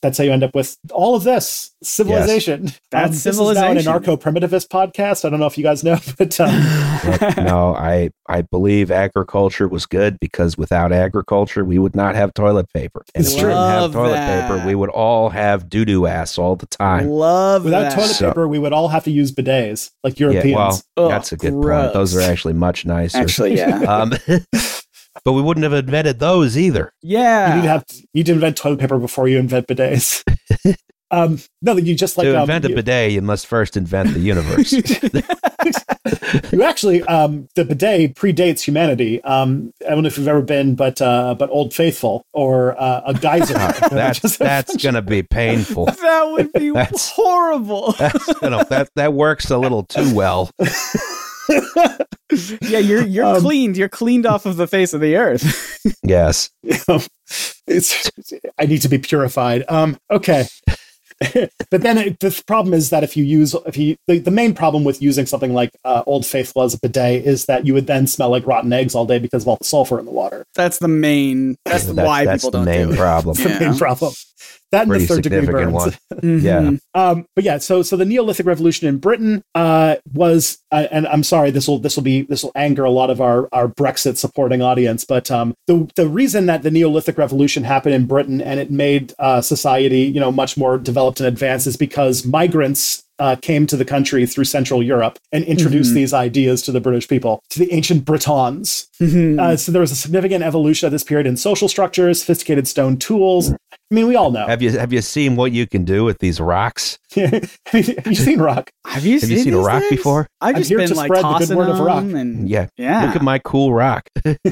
that's how you end up with all of this civilization. Yes. That's um, civilization. This is now an anarcho-primitivist podcast. I don't know if you guys know, but um, Yep. No, I I believe agriculture was good because without agriculture, we would not have toilet paper. And It's if we true. didn't have Love toilet that. paper, we would all have doo-doo ass all the time. Love without that. toilet So- paper, we would all have to use bidets like Yeah, Europeans. well, Ugh, that's a good gross. point. Those are actually much nicer. Actually, yeah. Um, but we wouldn't have invented those either. yeah. You need to have you need to invent toilet paper before you invent bidets. um, no, you just like to um, invent a you, bidet, you must first invent the universe. you actually um, the bidet predates humanity. Um, I don't know if you've ever been, but uh, but Old Faithful or uh, a geyser. that's Just- that's gonna be painful. That would be That's- horrible. That's, you know, that that works a little too well. Yeah, you're you're Um, cleaned. You're cleaned off of the face of the earth. Yes. you know, it's I need to be purified. Um, okay. But then it, the problem is that if you use if you the, the main problem with using something like uh, Old Faithful as a bidet is that you would then smell like rotten eggs all day because of all the sulfur in the water. That's the main. That's, That's, why that's people the don't main do it. problem. That's the main Yeah. problem. That and the Pretty third degree significant burns. one. Mhm. Yeah. Um, but yeah, so so the Neolithic Revolution in Britain uh, was, uh, and I'm sorry, this will this will be this will anger a lot of our our Brexit supporting audience, but um, the the reason that the Neolithic Revolution happened in Britain and it made uh, society you know much more developed and advanced is because migrants uh, came to the country through Central Europe and introduced Mhm. these ideas to the British people, to the ancient Britons. Mhm. Uh, so there was a significant evolution at this period in social structures, sophisticated stone tools. I mean, we all know. Have you have you seen what you can do with these rocks? Have you seen Rock? Have you Have seen, you seen a these rock things? before? I've I'm just here been to like spread the good tossing word of rock. them and Yeah. yeah. Look at my cool rock.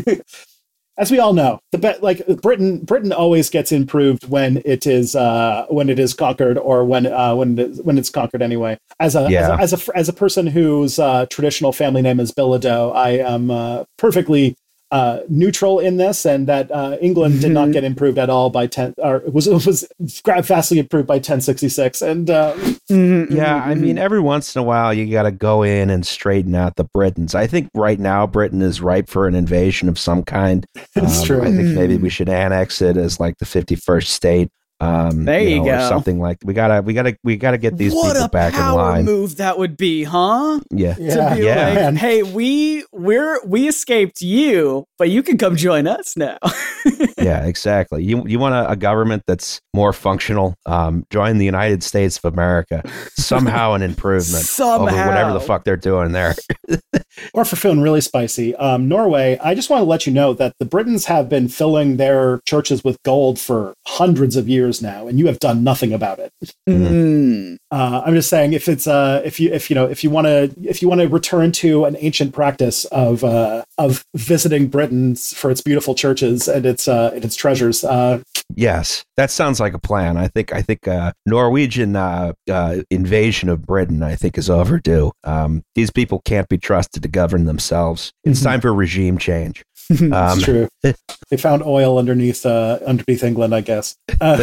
As we all know, the be- like Britain, Britain always gets improved when it is uh, when it is conquered, or when uh, when it is, when it's conquered anyway. As a Yeah. as a as a, as a person whose uh, traditional family name is Bilodeau, I am uh, perfectly uh, neutral in this, and that uh, England did not Mhm. get improved at all by ten, or was was vastly improved by ten sixty-six, and uh, Mhm, Yeah, mhm, I mean, mhm. every once in a while, you got to go in and straighten out the Britons. I think right now, Britain is ripe for an invasion of some kind. It's Um, true. I think maybe we should annex it as like the fifty-first state. Um, There you know, or go. something like we gotta, we gotta, we gotta get these what people a back in power line. move that would be, huh? Yeah, yeah, to be Yeah. like, man. hey, we we're we escaped you, but you can come join us now. yeah, exactly. You you want a, a government that's more functional? Um, join the United States of America. Somehow an improvement over whatever the Somehow. fuck they're doing there. or for feeling really spicy, um, Norway, I just want to let you know that the Britons have been filling their churches with gold for hundreds of years now, and you have done nothing about it. Mm. Uh, I'm just saying, if it's uh, if you if you know if you want to if you want to return to an ancient practice of uh, of visiting Britain for its beautiful churches and its uh, and its treasures, uh, Yes, that sounds like a plan. I think I think uh, Norwegian uh, uh, invasion of Britain, I think, is overdue. Um, these people can't be trusted to govern themselves. It's Mhm. time for regime change. it's Um, true. They found oil underneath uh, underneath England, I guess. Uh,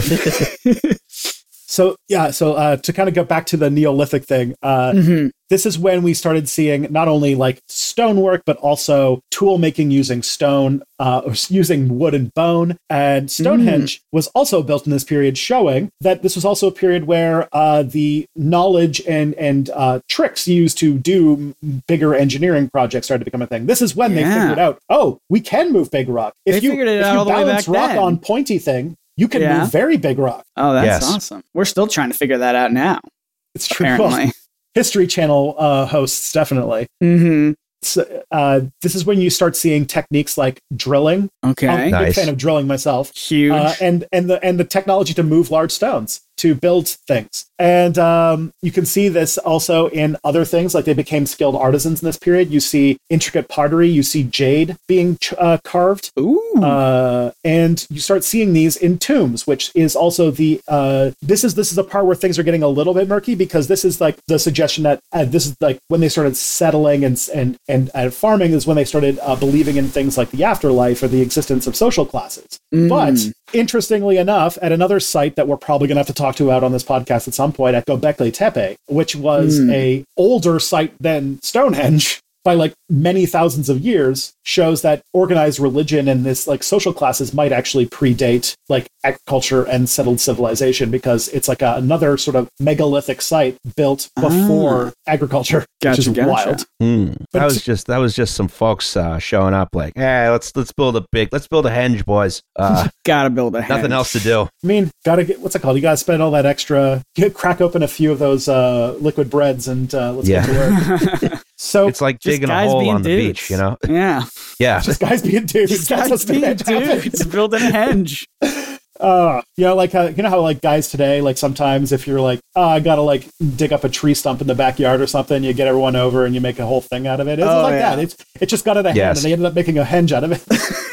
so yeah, so uh, to kind of go back to the Neolithic thing, uh, Mhm. this is when we started seeing not only like stonework, but also tool making using stone, uh, or using wood and bone. And Stonehenge was also built in this period, showing that this was also a period where uh, the knowledge and and uh, tricks used to do bigger engineering projects started to become a thing. This is when they Yeah. figured out, oh, we can move big rock. If They you figured it if out you all the way balance back rock then. on pointy thing, you can Yeah. move very big rock. Oh, that's Yes. awesome. We're still trying to figure that out now. It's true. Well, Apparently. History Channel uh, hosts definitely. Mm-hmm. So, uh, this is when you start seeing techniques like drilling. Okay. I'm a big Nice. fan of drilling myself. Huge. Uh, and and the and the technology to move large stones to build things. And um, you can see this also in other things, like they became skilled artisans in this period. You see intricate pottery, you see jade being ch- uh, carved, Ooh. uh, and you start seeing these in tombs, which is also the uh, this is this is a part where things are getting a little bit murky, because this is like the suggestion that uh, this is like when they started settling and and and uh, farming is when they started uh, believing in things like the afterlife or the existence of social classes. Mm. But interestingly enough, at another site that we're probably going to have to talk to out on this podcast at some point, at Göbekli Tepe, which was Mm. a older site than Stonehenge, by like many thousands of years shows that organized religion and this like social classes might actually predate like agriculture and settled civilization, because it's like a, another sort of megalithic site built before ah. agriculture, gotcha, which is gotcha. wild. Mm. That was just that was just some folks uh, showing up like, hey, let's let's build a big let's build a henge, boys. Uh, gotta build a henge. Nothing else to do. I mean, gotta get what's it called? You gotta spend all that extra. Get, crack open a few of those uh, liquid breads and uh, let's yeah. get to work. So it's like digging a hole on the dudes. beach, you know? Yeah, yeah. Just guys being dudes. Just guys being dudes, building a henge. Uh, you know, like how, you know how like guys today, like sometimes if you're like, oh, I gotta like dig up a tree stump in the backyard or something, you get everyone over and you make a whole thing out of it. It's oh, like yeah. that. It's it just got out of yes. hand and they ended up making a henge out of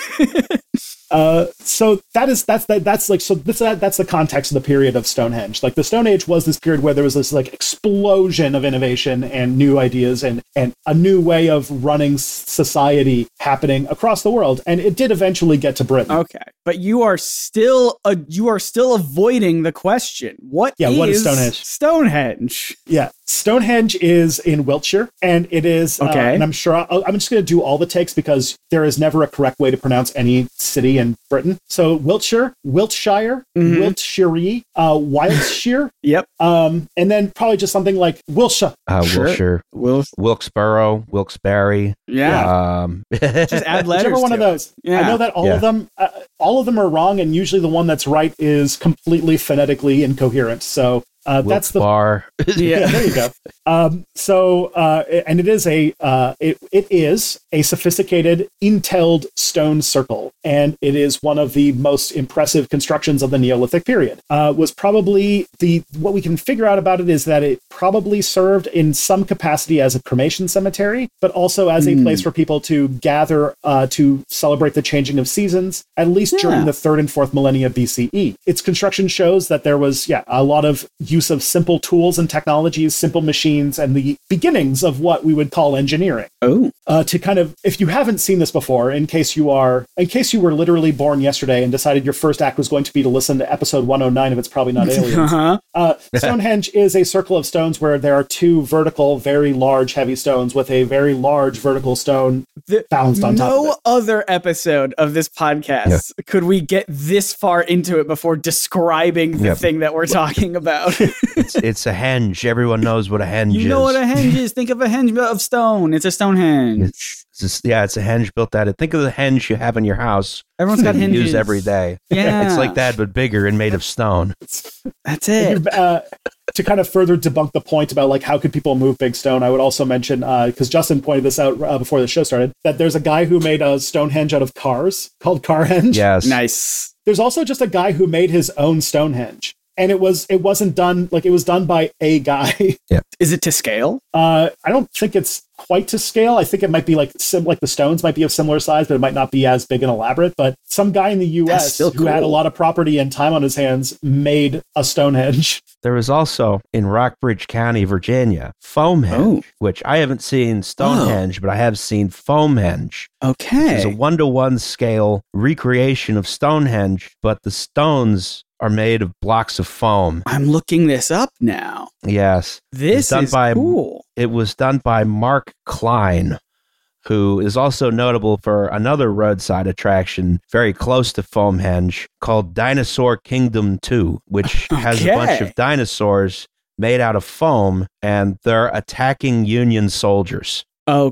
it. Uh, so that is that's that that's like so this that, that's the context of the period of Stonehenge. Like the Stone Age was this period where there was this like explosion of innovation and new ideas and and a new way of running society happening across the world, and it did eventually get to Britain. Okay, but you are still uh, you are still avoiding the question. What yeah, is what is Stonehenge? Stonehenge. Yeah, Stonehenge is in Wiltshire, and it is okay. Uh, and I'm sure I'll, I'm just going to do all the takes because there is never a correct way to pronounce any city in Britain. So Wiltshire, Wiltshire, mm-hmm. Wiltshire, uh, Wiltshire. Yep. Um, and then probably just something like Wiltshire. Uh, sure. Wiltshire. Wilkes- Wilkes-Barre, Wilkes-Barre. Yeah. Um, just add letters. Whichever one to of those. Yeah. I know that all yeah. of them, uh, all of them are wrong, and usually the one that's right is completely phonetically incoherent. So. Uh, that's the bar. yeah. There you go. Um, so, uh, and it is a uh, it it is a sophisticated intelled stone circle, and it is one of the most impressive constructions of the Neolithic period. Uh, was probably the what we can figure out about it is that it probably served in some capacity as a cremation cemetery, but also as mm. a place for people to gather uh, to celebrate the changing of seasons, at least yeah. during the third and fourth millennia B C E. Its construction shows that there was yeah a lot of use of simple tools and technologies, simple machines, and the beginnings of what we would call engineering. Oh, uh, to kind of, if you haven't seen this before, in case you are, in case you were literally born yesterday and decided your first act was going to be to listen to episode one oh nine of It's Probably Not Aliens. uh-huh. uh, Stonehenge is a circle of stones where there are two vertical, very large, heavy stones with a very large vertical stone the, balanced on top of it. No other episode of this podcast yeah. could we get this far into it before describing the yep. thing that we're talking about. It's, it's a henge. Everyone knows what a henge you is. You know what a henge is. Think of a henge of stone. It's a Stonehenge. It's, it's just, yeah, it's a henge built out of. Think of the henge you have in your house. Everyone's got hinges. Use every day. Yeah. It's like that, but bigger and made of stone. That's it. Uh, to kind of further debunk the point about like how could people move big stone, I would also mention, because uh, Justin pointed this out uh, before the show started, that there's a guy who made a Stonehenge out of cars called Carhenge. Yes. Nice. There's also just a guy who made his own Stonehenge. And it was it wasn't done like it was done by a guy. Yeah. Is it to scale? Uh, I don't think it's quite to scale. I think it might be like sim- like the stones might be of similar size, but it might not be as big and elaborate. But some guy in the U S cool. who had a lot of property and time on his hands made a Stonehenge. There was also in Rockbridge County, Virginia, Foamhenge, oh. which I haven't seen Stonehenge, oh. but I have seen Foamhenge. Okay. It's a one-to-one scale recreation of Stonehenge, but the stones are made of blocks of foam. I'm looking this up now. Yes. This is by, cool. It was done by Mark Klein, who is also notable for another roadside attraction very close to Foamhenge called Dinosaur Kingdom two, which okay. has a bunch of dinosaurs made out of foam, and they're attacking Union soldiers.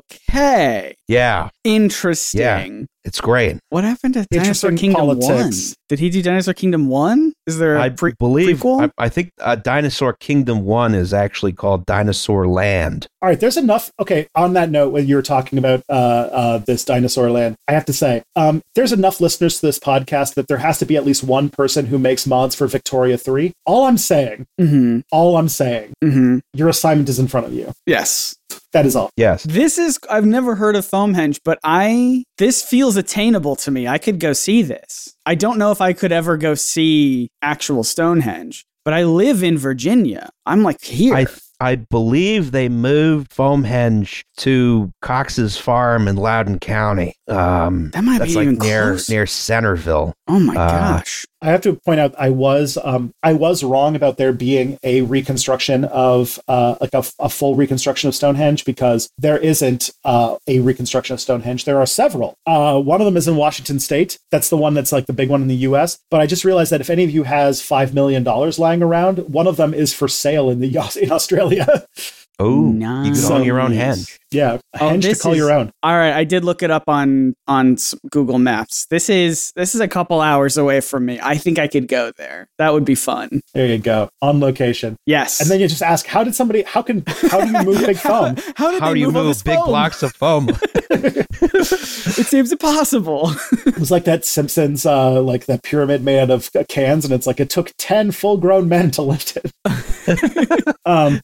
Okay. Yeah. Interesting. Yeah. It's great. What happened to Dinosaur Kingdom politics. one? Did he do Dinosaur Kingdom one? Is there a I pre- believe, prequel? I, I think uh, Dinosaur Kingdom one is actually called Dinosaur Land. All right, there's enough. Okay, on that note, when you were talking about uh, uh, this Dinosaur Land, I have to say, um, there's enough listeners to this podcast that there has to be at least one person who makes mods for Victoria three. All I'm saying, mm-hmm. all I'm saying, mm-hmm. your assignment is in front of you. Yes. That is all. Yes. This is, I've never heard of Foamhenge, but I, this feels attainable to me. I could go see this. I don't know if I could ever go see actual Stonehenge, but I live in Virginia. I'm like here. I I believe they moved Foamhenge to Cox's Farm in Loudoun County. Um, That might that's be like even near closer. near Centerville. Oh my Uh, gosh. I have to point out I was um, I was wrong about there being a reconstruction of uh, like a, a full reconstruction of Stonehenge, because there isn't uh, a reconstruction of Stonehenge. There are several. Uh, one of them is in Washington State. That's the one that's like the big one in the U S. But I just realized that if any of you has five million dollars lying around, one of them is for sale in the in Australia. Oh, you Nice. could own your own henge. Yeah, a Oh, henge to this call is- your own. All right, I did look it up on on s- Google Maps. This is this is a couple hours away from me. I think I could go there. That would be fun. There you go, on location. Yes. And then you just ask, how did somebody? How can? How do you move big foam? How did How they do you move, all move this big foam? blocks of foam? It seems impossible. It was like that Simpsons, uh, like that pyramid made out of cans, and it's like it took ten full-grown men to lift it. um,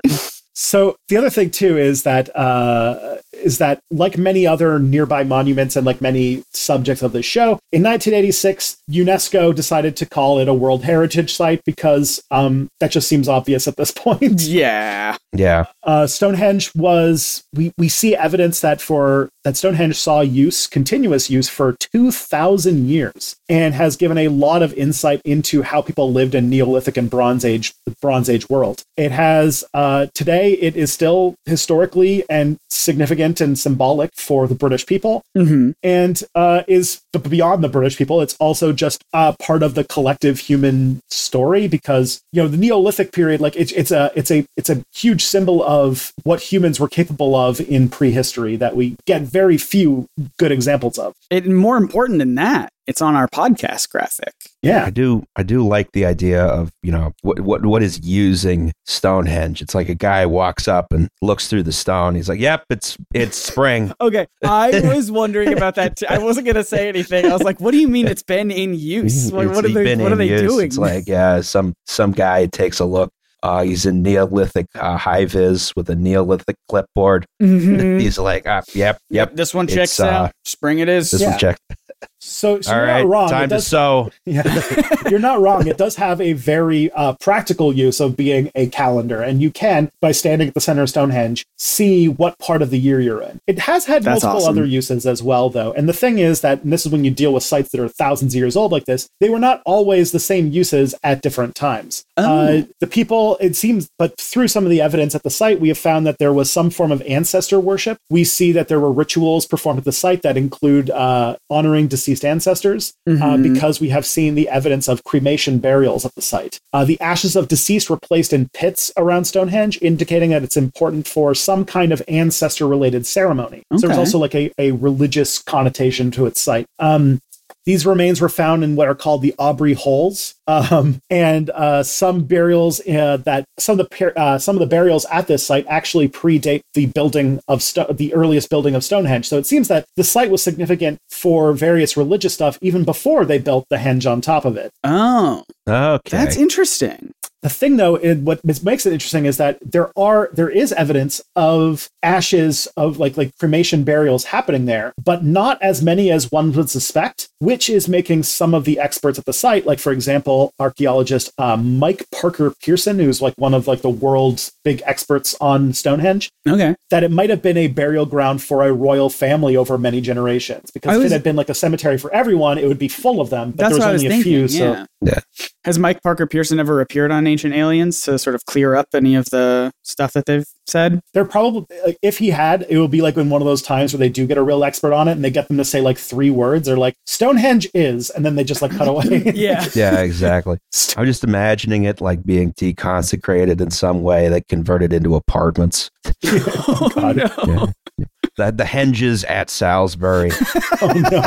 so the other thing too is that uh, is that like many other nearby monuments and like many subjects of the show, in nineteen eighty-six, UNESCO decided to call it a World Heritage Site because um, that just seems obvious at this point. Yeah. Yeah. Uh, Stonehenge was, we, we see evidence that for that Stonehenge saw use, continuous use for two thousand years, and has given a lot of insight into how people lived in Neolithic and Bronze Age, Bronze Age world. It has, uh, today it is still historically and significant and symbolic for the British people, Mm-hmm. and uh, is b- beyond the British people. It's also just uh, part of the collective human story, because you know the Neolithic period, like it's it's a it's a it's a huge symbol of what humans were capable of in prehistory that we get very few good examples of. It more important than that, it's on our podcast graphic. Yeah, I do I do like the idea of, you know, what what what is using Stonehenge. It's like a guy walks up and looks through the stone. He's like, "Yep, it's it's spring." Okay, I was wondering about that too. I wasn't gonna say anything. I was like, "What do you mean it's been in use? Like, It's what are they? been What are in they use. doing?" It's like, yeah, some some guy takes a look. Uh, he's in Neolithic uh, high vis with a Neolithic clipboard. Mhm. He's like, ah, yep, yep. This one It's, checks uh, out. Spring it is. This Yeah. one checked. so, so All you're right, not wrong. time It to does- sew. Yeah, you're not wrong. It does have a very uh, practical use of being a calendar, and you can, by standing at the center of Stonehenge, see what part of the year you're in. It has had That's multiple awesome. other uses as well, though. And the thing is that, and this is when you deal with sites that are thousands of years old like this, they were not always the same uses at different times. Oh. Uh, the people, it seems, but through some of the evidence at the site, we have found that there was some form of ancestor worship. We see that there were rituals performed at the site that include uh, honoring deceased ancestors, uh, Mhm. because we have seen the evidence of cremation burials at the site. Uh, the ashes of deceased were placed in pits around Stonehenge, indicating that it's important for some kind of ancestor-related ceremony. So there's Okay. also like a, a religious connotation to its site. Um, These remains were found in what are called the Aubrey holes, um, and uh, some burials uh, that some of the per- uh, some of the burials at this site actually predate the building of Sto- the earliest building of Stonehenge. So it seems that the site was significant for various religious stuff even before they built the henge on top of it. Oh, Okay. that's interesting. The thing, though, it, what makes it interesting is that there are there is evidence of ashes of like like cremation burials happening there, but not as many as one would suspect, which is making some of the experts at the site, like for example, archaeologist uh, Mike Parker Pearson, who's like one of like the world's big experts on Stonehenge, Okay. that it might have been a burial ground for a royal family over many generations. Because I if was- it had been like a cemetery for everyone, it would be full of them. But That's there was what I was only a thinking. few, so. yeah. Yeah. Has Mike Parker Pearson ever appeared on Ancient Aliens to sort of clear up any of the stuff that they've said? They're probably, like, if he had, it would be like in one of those times where they do get a real expert on it and they get them to say like three words. They're like, Stonehenge is, and then they just like cut away. Yeah. Yeah, exactly. I'm just imagining it like being deconsecrated in some way, like converted into apartments. Oh, God. no. Yeah. The, the henges at Salisbury. Oh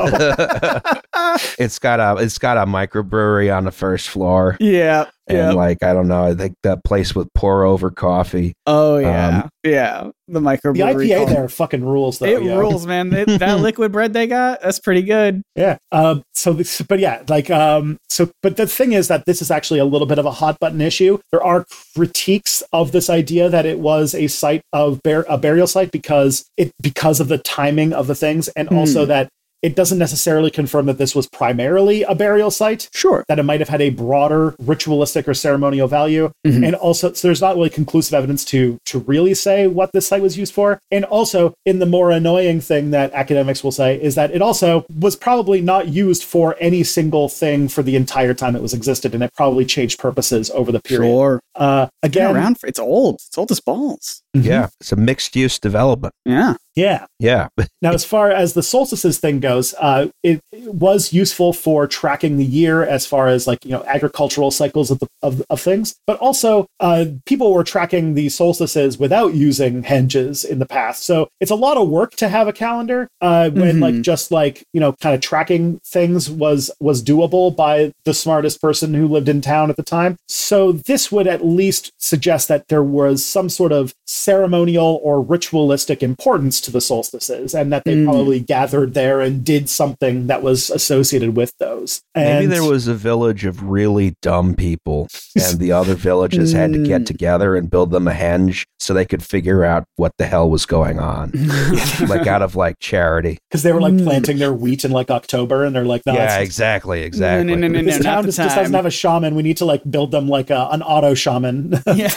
no. It's got a it's got a microbrewery on the first floor. Yeah. And Yeah. like, I don't know, I think that place with pour over coffee. Oh, yeah. Um, yeah. The microbrewery. The I P A called- there fucking rules though. It yeah. rules, man. It- that liquid bread they got, that's pretty good. Yeah. Um, so, this, but yeah, like, um, so, but the thing is that this is actually a little bit of a hot button issue. There are critiques of this idea that it was a site of bur- a burial site because it, because of the timing of the things. And Hmm. also that it doesn't necessarily confirm that this was primarily a burial site. Sure. That it might have had a broader ritualistic or ceremonial value. Mm-hmm. And also, so there's not really conclusive evidence to, to really say what this site was used for. And also, in the more annoying thing that academics will say is that it also was probably not used for any single thing for the entire time it was existed, and it probably changed purposes over the period. Sure. Uh, again, been around for, it's old. It's old as balls. Mm-hmm. Yeah, it's a mixed-use development. Yeah. Yeah. Yeah. Now, as far as the solstices thing goes, uh, it, it was useful for tracking the year as far as like, you know, agricultural cycles of, the, of, of things. But also, uh, people were tracking the solstices without using henges in the past. So it's a lot of work to have a calendar uh, when mm-hmm. like just like, you know, kind of tracking things was was doable by the smartest person who lived in town at the time. So this would at least suggest that there was some sort of ceremonial or ritualistic importance to the solstices, and that they mm. probably gathered there and did something that was associated with those. And maybe there was a village of really dumb people, and the other villages had to get together and build them a henge so they could figure out what the hell was going on, like out of like charity. Because they were like planting their wheat in like October, and they're like, no, yeah, exactly, exactly. No, no, no, no, this no, town just, just doesn't have a shaman. We need to like build them like a, an auto shaman. Yeah.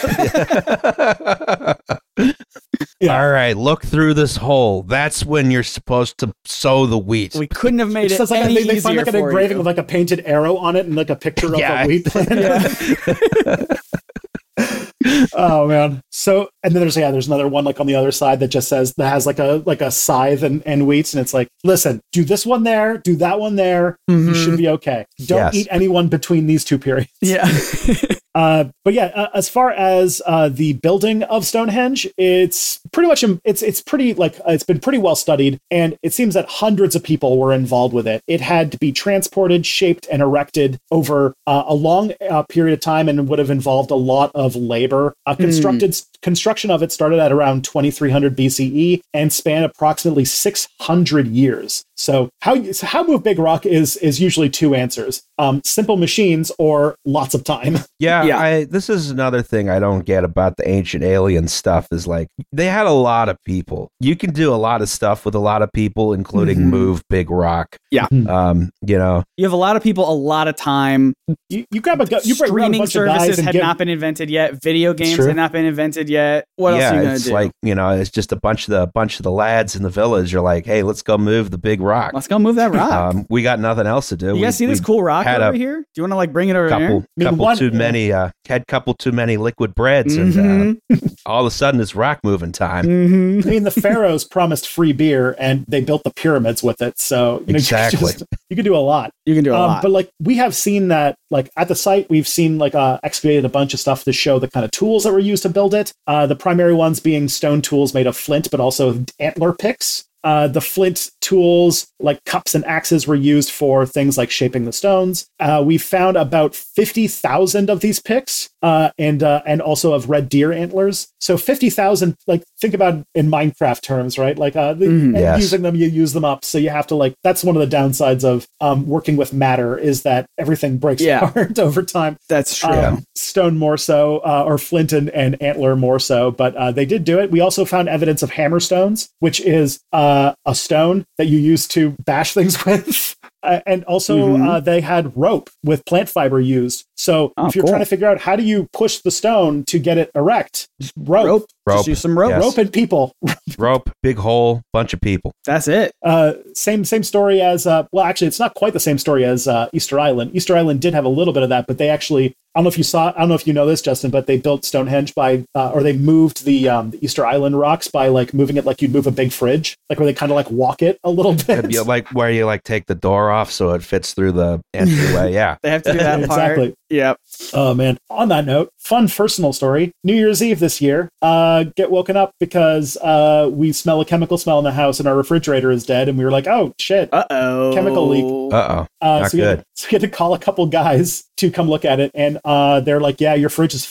Yeah. All right, look through this hole. That's when you're supposed to sow the wheat. We couldn't have made it, it any like, they, they easier find like an for engraving you. with like a painted arrow on it and like a picture of yeah. a wheat plant. Oh man. So, and then there's, yeah, there's another one like on the other side that just says, that has like a, like a scythe and, and wheats. And it's like, listen, do this one there, do that one there. Mm-hmm. You should be okay. Don't yes. eat anyone between these two periods. Yeah. Uh, but yeah, uh, as far as uh, the building of Stonehenge, it's pretty much it's it's pretty like uh, it's been pretty well studied, and it seems that hundreds of people were involved with it. It had to be transported, shaped, and erected over uh, a long uh, period of time, and would have involved a lot of labor. Uh, constructed mm. Construction of it started at around twenty-three hundred B C E and spanned approximately six hundred years. So how so how move big rock is is usually two answers: um, simple machines or lots of time. Yeah, yeah. I, this is another thing I don't get about the ancient alien stuff is like they had a lot of people. You can do a lot of stuff with a lot of people, including mm-hmm. move big rock. Yeah, um, you know, you have a lot of people, a lot of time. You, you grab a you bring streaming a bunch services of guys and had give, not been invented yet. Video games had not been invented yet. What yeah, else are you gonna it's do? Like, you know, it's just a bunch of the bunch of the lads in the village are like, hey, let's go move the big rock. Let's go move that rock. Um, we got nothing else to do. You we, guys see this cool rock over a, here? Do you want to like bring it over couple, here? I mean, couple one, too yeah. many. Uh, had couple too many liquid breads, mm-hmm. and uh, all of a sudden it's rock moving time. Mm-hmm. I mean, the pharaohs promised free beer, and they built the pyramids with it. So you know, exactly, you, just, you can do a lot. You can do a um, lot. But like, we have seen that, like at the site, we've seen like uh, excavated a bunch of stuff to show the kind of tools that were used to build it. Uh, the primary ones being stone tools made of flint, but also antler picks. Uh, the flint tools, like cups and axes, were used for things like shaping the stones. Uh, we found about fifty thousand of these picks, uh, and uh, and also of red deer antlers. So fifty thousand, like think about it in Minecraft terms, right? Like uh, the, mm, yes. using them, you use them up. So you have to like, that's one of the downsides of um, working with matter is that everything breaks yeah. apart over time. That's true. Um, stone more so, uh, or flint and, and antler more so, but uh, they did do it. We also found evidence of hammer stones, which is uh, a stone that you use to bash things with. Uh, and also, mm-hmm. uh, they had rope with plant fiber used. So oh, if you're cool. trying to figure out how do you push the stone to get it erect, just rope. Rope. Rope. Just use some rope. Yes. Rope and people. Rope, big hole, bunch of people. That's it. Uh, same same story as, uh, well, actually, it's not quite the same story as uh, Easter Island. Easter Island did have a little bit of that, but they actually, I don't know if you saw, I don't know if you know this, Justin, but they built Stonehenge by, uh, or they moved the, um, the Easter Island rocks by like moving it like you'd move a big fridge, like where they kind of like walk it a little bit. It'd be like where you like take the door off so it fits through the entryway. Yeah. They have to do that part. Exactly. Yep. Oh man. On that note, fun personal story. New Year's Eve this year, uh, get woken up because uh, we smell a chemical smell in the house and our refrigerator is dead. And we were like, oh shit. Uh-oh. Chemical leak. Uh-oh. Uh, Not so, we good. had, so we had to call a couple guys to come look at it. And uh, they're like, yeah, your fridge is fucked.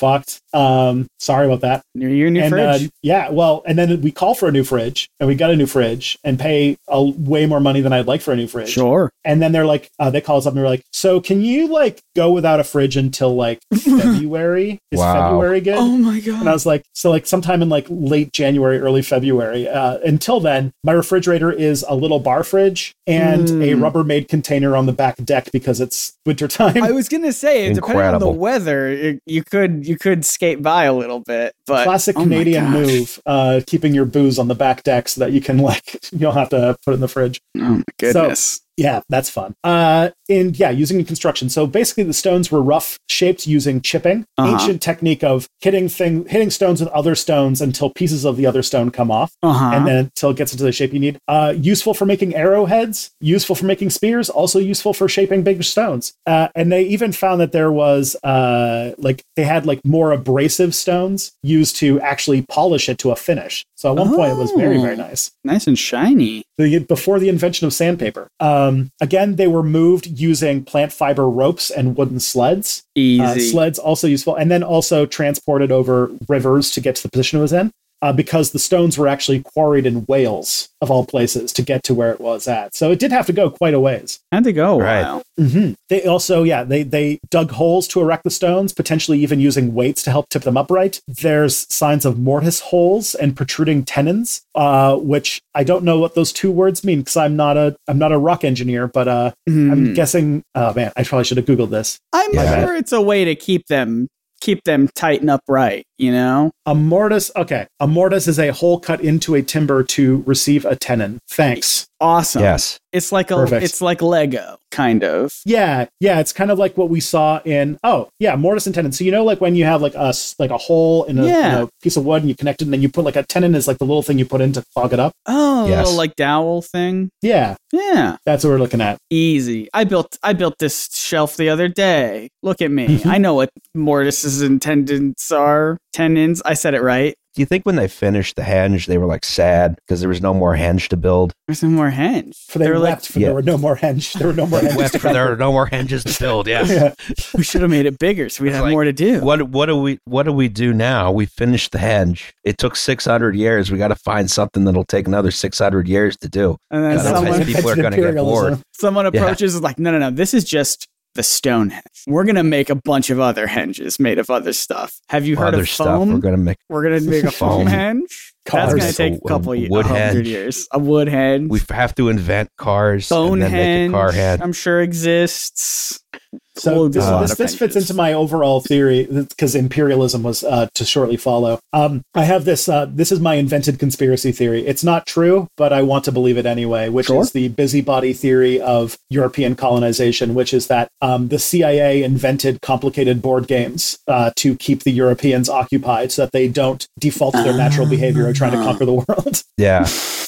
Um, sorry about that. Your, your new and, fridge. Uh, yeah, well, and then we call for a new fridge, and we got a new fridge, and pay a, way more money than I'd like for a new fridge. Sure. And then they're like, uh, they call us up and they're like, so can you like go without a fridge until like February? Is Wow. February good? Oh my God. And I was like, so like sometime in like late January, early February. Uh, until then, my refrigerator is a little bar fridge and Mm. a Rubbermaid container on the back deck because it's wintertime. I was gonna say, depending on the Incredible. weather, it, you could you could skate by a little bit, but Classic oh my Canadian gosh. move, uh, keeping your booze on the back deck so that you can like, you don't have to put it in the fridge. Oh my goodness. Yeah, that's fun. Uh, and yeah, using in construction. So basically the stones were rough shaped using chipping, Uh-huh. ancient technique of hitting thing, hitting stones with other stones until pieces of the other stone come off. Uh-huh. And then until it gets into the shape you need. Uh, useful for making arrowheads, useful for making spears, also useful for shaping bigger stones. Uh, and they even found that there was uh, like they had like more abrasive stones used to actually polish it to a finish. So at one point it was very, very Oh. nice. Nice and shiny. The, before the invention of sandpaper. Um, again, they were moved using plant fiber ropes and wooden sleds. Easy. Uh, sleds also useful, and then also transported over rivers to get to the position it was in. Uh, because the stones were actually quarried in Wales, of all places, to get to where it was at. So it did have to go quite a ways. Had to go a Right. while. Mm-hmm. They also, yeah, they they dug holes to erect the stones, potentially even using weights to help tip them upright. There's signs of mortise holes and protruding tenons, uh, which I don't know what those two words mean because I'm not a I'm not a rock engineer, but uh, Hmm. I'm guessing. Oh man, I probably should have googled this. I'm Yeah. sure it's a way to keep them keep them tight and upright, you know? A mortise, okay, a mortise is a hole cut into a timber to receive a tenon. Thanks. Awesome. Yes. It's like a Perfect. it's like Lego, kind of. Yeah, yeah, it's kind of like what we saw in oh yeah, mortise and tenon. So you know, like when you have like a s- like a hole in a, Yeah. in a piece of wood and you connect it, and then you put like a tenon is like the little thing you put in to clog it up. Oh, a Yes. little like dowel thing. Yeah, Yeah. that's what we're looking at. Easy. I built I built this shelf the other day. Look at me. Mhm. I know what mortises and tendons are. Tendons. I said it right. Do you think when they finished the henge, they were like sad because there was no more henge to build? There's no more henge. For they They're like, wept for Yeah. there were no more henge. There were no more henges. Wept to for there conquer. were no more henges to build. Yeah. Yeah. we should have made it bigger so we'd It's have like, more to do. What what do we what do we do now? We finished the henge. It took six hundred years. We got to find something that'll take another six hundred years to do. And then And Otherwise, someone, that's people are going to get bored. imperialism. someone Yeah. approaches is like, no, no, no. This is just the Stonehenge. We're gonna make a bunch of other henges made of other stuff. Have you heard Other of stuff. foam? We're going to make. We're gonna make a foam Foam. henge. That's Cars. gonna take a A- couple a years, wood a hundred henge. years. A wood henge. We have to invent cars Stone and then make a car henge. head. I'm sure exists. So We'll this, do a lot this, of this fits henges. into my overall theory because imperialism was uh, to shortly follow. Um, I have this. Uh, this is my invented conspiracy theory. It's not true, but I want to believe it anyway, which Sure. is the busybody theory of European colonization, which is that um, the C I A invented complicated board games uh, to keep the Europeans occupied so that they don't default to their natural behavior of trying to Ah. conquer the world. Yeah.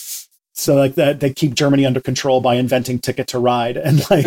So like that, they keep Germany under control by inventing Ticket to Ride and like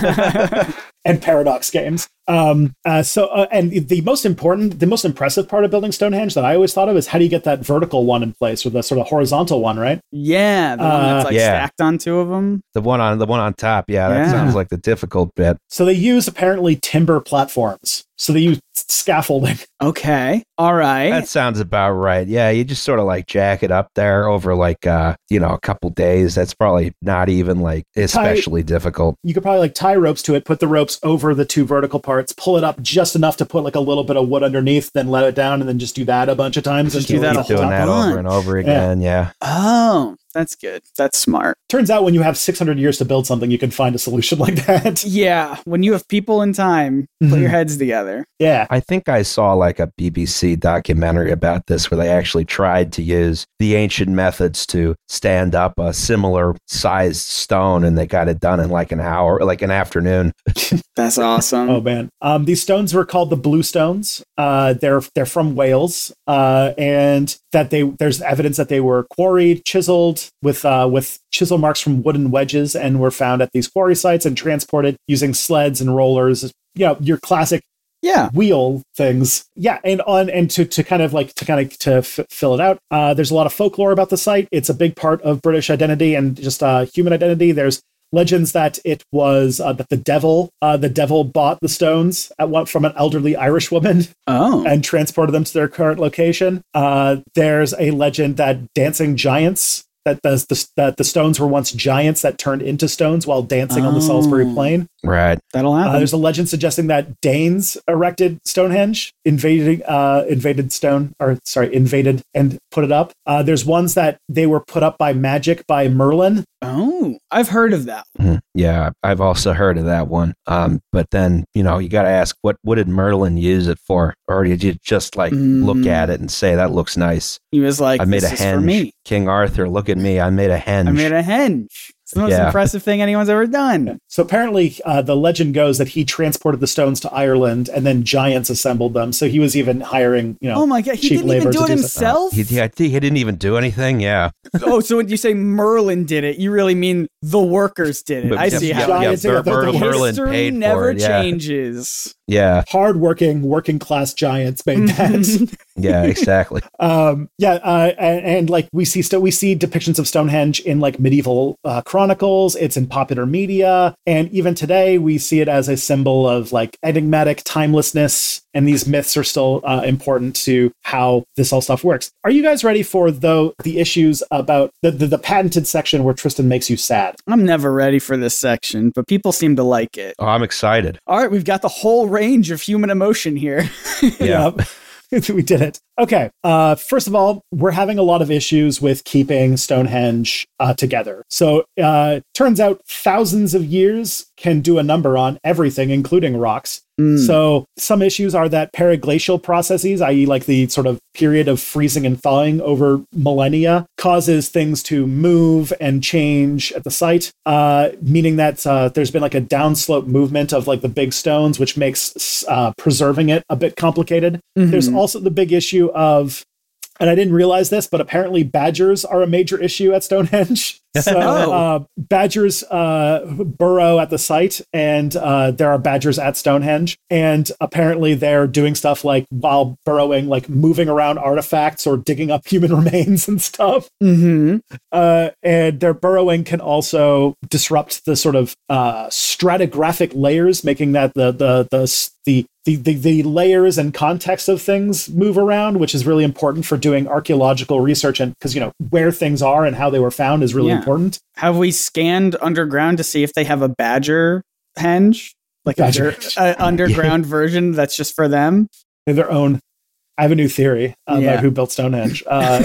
and paradox games. Um, uh, so uh, and the most important, the most impressive part of building Stonehenge that I always thought of is how do you get that vertical one in place or the sort of horizontal one, right? Yeah, the one that's Uh, like yeah. stacked on two of them. The one on the one on top. Yeah, that Yeah. sounds like the difficult bit. So they use apparently timber platforms. So they use scaffolding. Okay, all right. That sounds about right. Yeah, you just sort of like jack it up there over like uh, you know, a couple days. That's probably not even like especially difficult. You could probably like tie ropes to it, put the ropes over the two vertical parts, pull it up just enough to put like a little bit of wood underneath, then let it down, and then just do that a bunch of times. Just until do that it's a Keep doing whole that bunch. over and over again. Yeah. Oh, that's good. That's smart. Turns out when you have six hundred years to build something, you can find a solution like that. Yeah, when you have people and time, put Mhm. your heads together. Yeah. I think I saw like a B B C documentary about this where they actually tried to use the ancient methods to stand up a similar sized stone and they got it done in like an hour, like an afternoon. That's awesome. Oh man, um, these stones were called the Blue Stones. Uh, they're they're from Wales, uh, and that they there's evidence that they were quarried, chiseled with uh, with chisel marks from wooden wedges, and were found at these quarry sites and transported using sleds and rollers. You know, your classic Yeah. wheel things. Yeah, and on and to to kind of like to kind of to f- fill it out. Uh, there's a lot of folklore about the site. It's a big part of British identity and just uh, human identity. There's legends that it was uh, that the devil, uh, the devil bought the stones at one from an elderly Irish woman Oh. and transported them to their current location. Uh, there's a legend that dancing giants, that the, the, that the stones were once giants that turned into stones while dancing on the Salisbury Oh. Plain. Right. That'll Uh, happen. there's a legend suggesting that Danes erected Stonehenge, invaded, uh, invaded stone, or sorry, invaded and put it up. Uh, there's ones that they were put up by magic by Merlin. oh, I've heard of that. Mhm. Yeah, I've also heard of that one. Um, but then, you know, you got to ask, what, what did Merlin use it for? Or did you just like Mm. look at it and say, that looks nice? He was like, I made this a is for henge. me. King Arthur, look at me. I made a henge. I made a henge. It's the most Yeah. impressive thing anyone's ever done. So apparently, uh, the legend goes that he transported the stones to Ireland and then giants assembled them. So he was even hiring, you know, Oh my god, he cheap didn't even labor do to it do so. himself? he, he, he didn't even do anything. Yeah. Oh, so when you say Merlin did it, you really mean the workers did it. I Yeah, see yeah, how yeah, Giants, Mer- yeah, the- the Mer- Merlin history paid never for it. Yeah. changes. Yeah. hardworking working class giants made that. Yeah, exactly. um, yeah, uh, and, and like we see, still we see depictions of Stonehenge in like medieval uh, chronicles. It's in popular media, and even today we see it as a symbol of like enigmatic timelessness. And these myths are still uh, important to how this all stuff works. Are you guys ready for though the issues about the, the the patented section where Tristan makes you sad? I'm never ready for this section, but people seem to like it. Oh, I'm excited. All right, we've got the whole range of human emotion here. Yeah. Yep. We did it. Okay. Uh, first of all, we're having a lot of issues with keeping Stonehenge uh, together. So uh, turns out thousands of years can do a number on everything, including rocks. Mm. So some issues are that periglacial processes, that is like the sort of period of freezing and thawing over millennia, causes things to move and change at the site, uh, meaning that uh, there's been like a downslope movement of like the big stones, which makes uh, preserving it a bit complicated. Mhm. There's also the big issue of, and I didn't realize this, but apparently badgers are a major issue at Stonehenge. So Oh. uh, badgers uh, burrow at the site, and uh, there are badgers at Stonehenge. And apparently they're doing stuff like, while burrowing, like moving around artifacts or digging up human remains and stuff. Mm-hmm. Uh, and their burrowing can also disrupt the sort of uh, stratigraphic layers, making that the the the the the, the, the layers and context of things move around, which is really important for doing archaeological research, and because you know where things are and how they were found is really Yeah. important. Have we scanned underground to see if they have a badger henge? Like a Badger dir- a underground version that's just for them? They're their own. I have a new theory about Yeah. who built Stonehenge. Uh,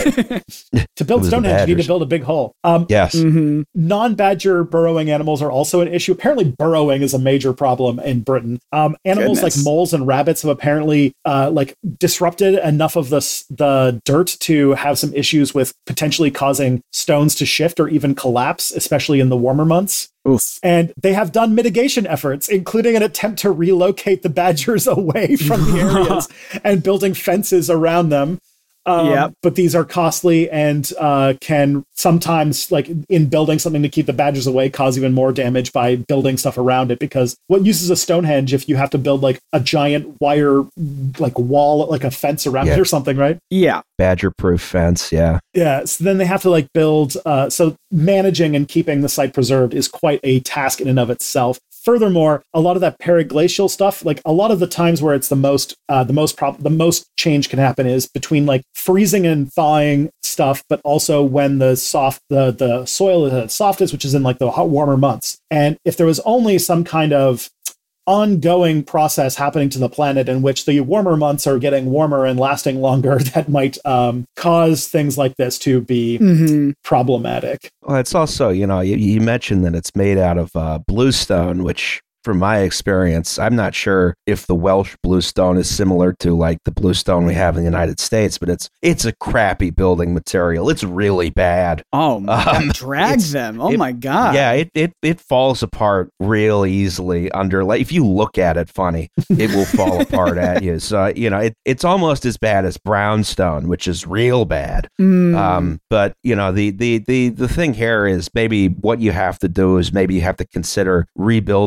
to build It was the Stonehenge, you need to badgers. build a big hole. Um, Yes. Mm-hmm. non-badger burrowing animals are also an issue. Apparently burrowing is a major problem in Britain. Um, animals Goodness. like moles and rabbits have apparently uh, like disrupted enough of the, s- the dirt to have some issues with potentially causing stones to shift or even collapse, especially in the warmer months. Oof. And they have done mitigation efforts, including an attempt to relocate the badgers away from the areas and building fences around them. Um, Yep. But these are costly and uh, can sometimes, like in building something to keep the badgers away, cause even more damage by building stuff around it. Because what use is a Stonehenge if you have to build like a giant wire, like wall, like a fence around Yeah. it or something, right? Yeah. Badger-proof fence. Yeah. Yeah. So then they have to like build. Uh, so managing and keeping the site preserved is quite a task in and of itself. Furthermore, a lot of that periglacial stuff, like a lot of the times where it's the most, uh, the most prob- the most change can happen is between like freezing and thawing stuff, but also when the soft, the the soil is at its softest, which is in like the hot, warmer months. And if there was only some kind of ongoing process happening to the planet in which the warmer months are getting warmer and lasting longer, that might um, cause things like this to be Mm-hmm. problematic. Well, it's also, you know, you, you mentioned that it's made out of uh, bluestone, which, from my experience, I'm not sure if the Welsh bluestone is similar to like the bluestone we have in the United States, but it's it's a crappy building material. It's really bad. Oh, my Um, God. Drag it's- them. Oh, it- my God. Yeah, it, it it falls apart real easily under, like, if you look at it funny, it will fall apart at you. So, you know, it, it's almost as bad as brownstone, which is real bad. Mm. Um, but you know, the, the, the, the thing here is maybe what you have to do is maybe you have to consider rebuilding it in a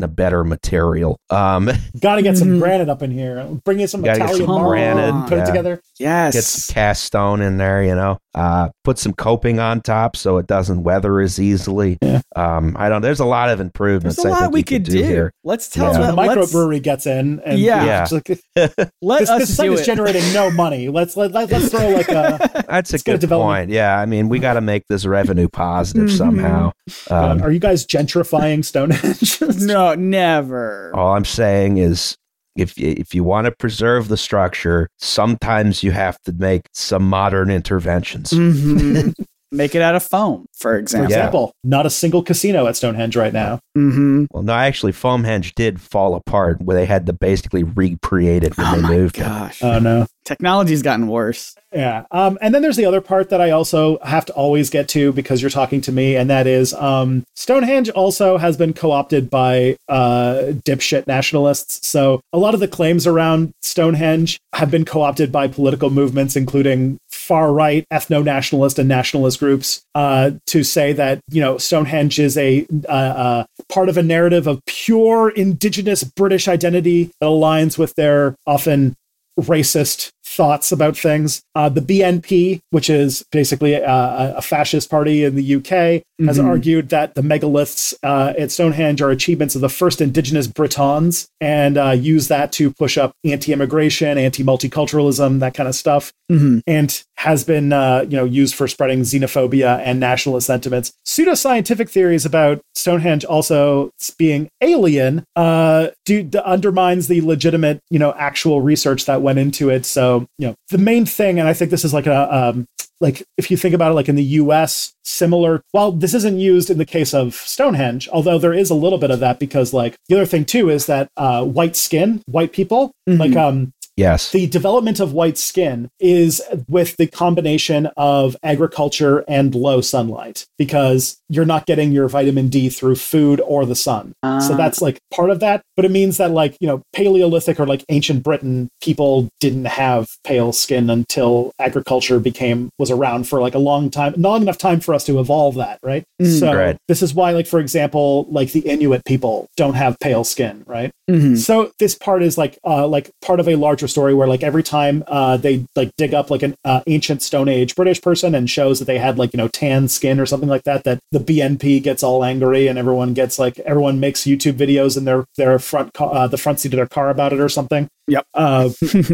a better material. Um, Got to get Mhm. some granite up in here. Bring in some Gotta get Italian some marble granite, and put yeah. it together. Yes. get some cast stone in there, you know. Uh, put some coping on top so it doesn't weather as easily. Yeah. Um, I don't. There's a lot of improvements. There's a I lot think we you could do, do. here. Let's tell Yeah. The them. let's- microbrewery gets in, and Yeah. Yeah. it's like, Let this, us this site do is it. generating no money. Let's let, let let's throw like a. That's a Let's get a good development. point. Yeah, I mean, we got to make this revenue positive Mhm. somehow. Um, are you guys gentrifying Stonehenge? No, never. all I'm saying is, if y- if you want to preserve the structure, sometimes you have to make some modern interventions. Mhm. Make it out of foam, for For example. Yeah. example, not a single casino at Stonehenge right now. Mm-hmm. Well, no, actually, Foamhenge did fall apart where they had to basically recreate it when Oh they my moved it. gosh. Oh no. Technology's gotten worse. Yeah. Um, and then there's the other part that I also have to always get to because you're talking to me, and that is um, Stonehenge also has been co-opted by uh, dipshit nationalists. So a lot of the claims around Stonehenge have been co-opted by political movements, including far-right ethno-nationalist and nationalist groups, uh, to say that, you know, Stonehenge is a uh, uh, part of a narrative of pure indigenous British identity that aligns with their often racist thoughts about things. Uh, the B N P, which is basically a, a fascist party in the U K, has Mhm. argued that the megaliths uh, at Stonehenge are achievements of the first indigenous Britons, and uh, use that to push up anti-immigration, anti-multiculturalism, that kind of stuff, Mm-hmm. and has been uh, you know used for spreading xenophobia and nationalist sentiments. Pseudoscientific theories about Stonehenge also being alien uh, do, d- undermines the legitimate you know actual research that went into it. So you know the main thing, and I think this is like a um, like if you think about it, like in the U S, similar. Well, this isn't used in the case of Stonehenge, although there is a little bit of that because like the other thing too is that uh, white skin, white people, Mhm. like um. Yes. The development of white skin is with the combination of agriculture and low sunlight because you're not getting your vitamin D through food or the sun. So Ah. that's like part of that. But it means that like, you know, Paleolithic or like ancient Britain, people didn't have pale skin until agriculture became, was around for like a long time, long enough time for us to evolve that, right? Mm. So Right. this is why, like, for example, like the Inuit people don't have pale skin, right? Mm-hmm. So this part is like uh, like part of a larger story where like every time uh, they like dig up like an uh, ancient Stone Age British person and shows that they had like you know tan skin or something like that, that the B N P gets all angry and everyone gets like everyone makes YouTube videos in their their front ca- uh, the front seat of their car about it or something. Yep. Uh,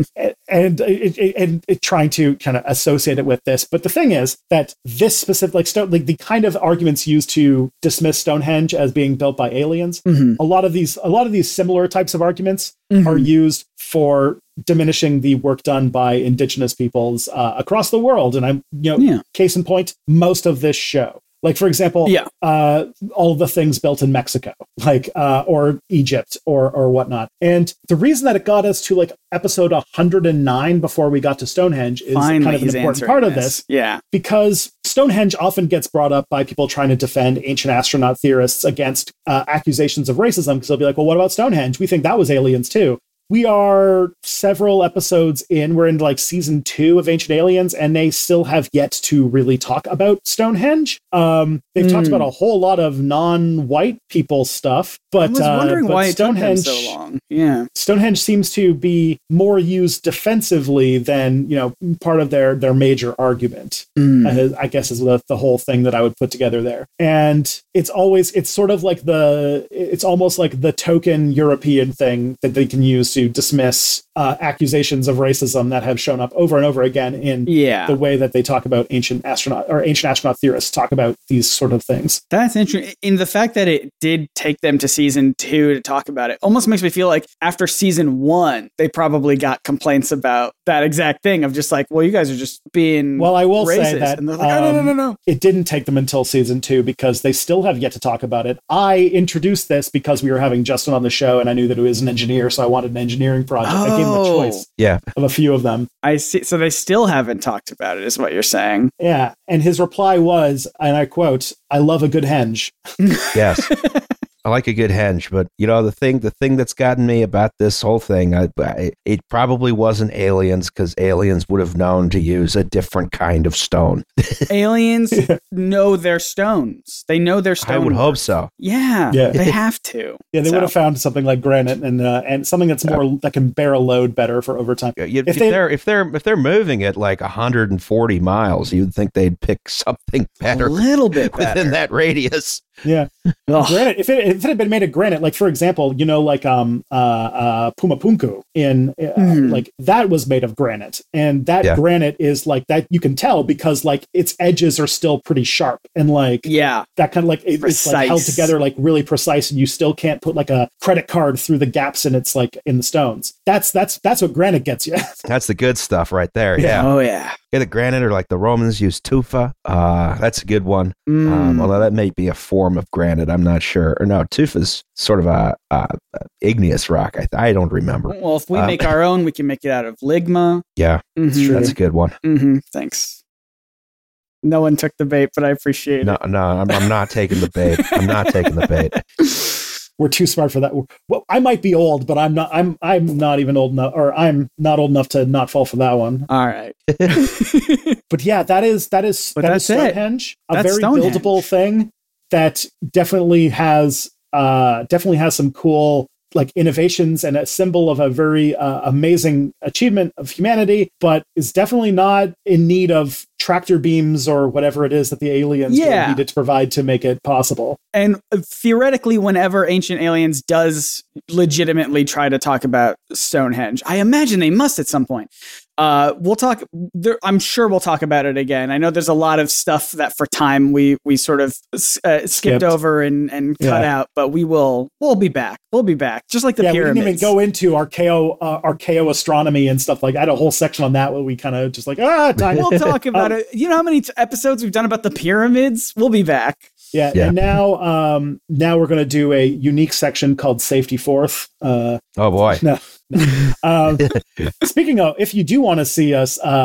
and it, it, and it, trying to kind of associate it with this, but the thing is that this specific like stone like the kind of arguments used to dismiss Stonehenge as being built by aliens, Mm-hmm. a lot of these a lot of these similar types of arguments Mhm. are used for diminishing the work done by indigenous peoples uh, across the world. And I'm, you know, Yeah. case in point, most of this show. Like, for example, Yeah. uh, all of the things built in Mexico, like, uh, or Egypt or, or whatnot. And the reason that it got us to like episode one hundred nine before we got to Stonehenge is Finally, kind of an he's important answering part of this Yeah. because Stonehenge often gets brought up by people trying to defend ancient astronaut theorists against uh, accusations of racism because they'll be like, well, what about Stonehenge? We think that was aliens too. We are several episodes in. We're in like season two of Ancient Aliens, and they still have yet to really talk about Stonehenge. Um, they've talked Hmm. about a whole lot of non-white people stuff, but I was uh, wondering but why it took them Stonehenge, so long. Yeah. Stonehenge seems to be more used defensively than you know part of their their major argument. Mm. Uh, I guess is the, the whole thing that I would put together there. And it's always, it's sort of like the, it's almost like the token European thing that they can use to dismiss uh, accusations of racism that have shown up over and over again in Yeah. the way that they talk about ancient astronaut or ancient astronaut theorists talk about these sort of things. That's interesting. In the fact that it did take them to season two to talk about it almost makes me feel like after season one, they probably got complaints about that exact thing of just like, well, you guys are just being Well, I will racist. say that And they're like, oh, no, no, um, no, no. it didn't take them until season two because they still have yet to talk about it. I introduced this because we were having Justin on the show and I knew that he was an engineer, so I wanted an engineering project. I gave him a Oh. choice Yeah. of a few of them. I see. So they still haven't talked about it, is what you're saying. Yeah. And his reply was, and I quote, I love a good henge. Yes. I like a good henge, but you know the thing, the thing that's gotten me about this whole thing, I, I, it probably wasn't aliens because aliens would have known to use a different kind of stone. Aliens know their stones. They know their stone. I would hope so. Yeah, Yeah. they have to. Yeah, they So- would have found something like granite and uh, and something that's more that can bear a load better for overtime. You- If, If they- they're if they're if they're moving at like one hundred forty miles, you'd think they'd pick something better a little bit better. within that radius. Yeah, Ugh. granite. If it, if it had been made of granite, like for example, you know, like um uh uh Pumapunku in uh, Mhm. like that was made of granite, and that Yeah. granite is like that. You can tell because like its edges are still pretty sharp and like Yeah, that kind of like it, it's like held Precise. together like really precise, and you still can't put like a credit card through the gaps in its like in the stones. That's that's that's what granite gets you. That's the good stuff right there. Yeah, oh yeah. yeah. The granite, or like the Romans used tufa. Uh, that's a good one. Mm. Um, although that may be a form of granite, I'm not sure. Or no, tufa's sort of a, a, a igneous rock. I, I don't remember. Well, if we Um, make our own, we can make it out of ligma. Yeah, Mhm. that's a good one. Mm-hmm. Thanks. No one took the bait, but I appreciate No, no, I'm, I'm not taking the bait. I'm not taking the bait. it. We're too smart for that. Well, I might be old, but I'm not. I'm I'm not even old enough, or I'm not old enough to not fall for that one. All right. But yeah, that is that is But that is that's it. Stonehenge, a That's very Stonehenge. buildable thing that definitely has uh definitely has some cool like innovations and a symbol of a very uh, amazing achievement of humanity, but is definitely not in need of tractor beams or whatever it is that the aliens really Yeah. needed to provide to make it possible. And theoretically, whenever Ancient Aliens does legitimately try to talk about Stonehenge, I imagine they must at some point. Uh, we'll talk. There, I'm sure we'll talk about it again. I know there's a lot of stuff that for time we we sort of uh, skipped, Skipped. over and and cut Yeah. out, but we will we'll be back. We'll be back. Just like the Yeah, pyramids. we didn't even go into archeo uh, archaeoastronomy and stuff like that. I had a whole section on that where we kind of just like ah time. We'll talk about Um, it. You know how many t- episodes we've done about the pyramids? We'll be back. Yeah, Yeah. and now um now we're going to do a unique section called Safety Fourth. Uh Oh boy. no. no. Um speaking of, if you do want to see us uh,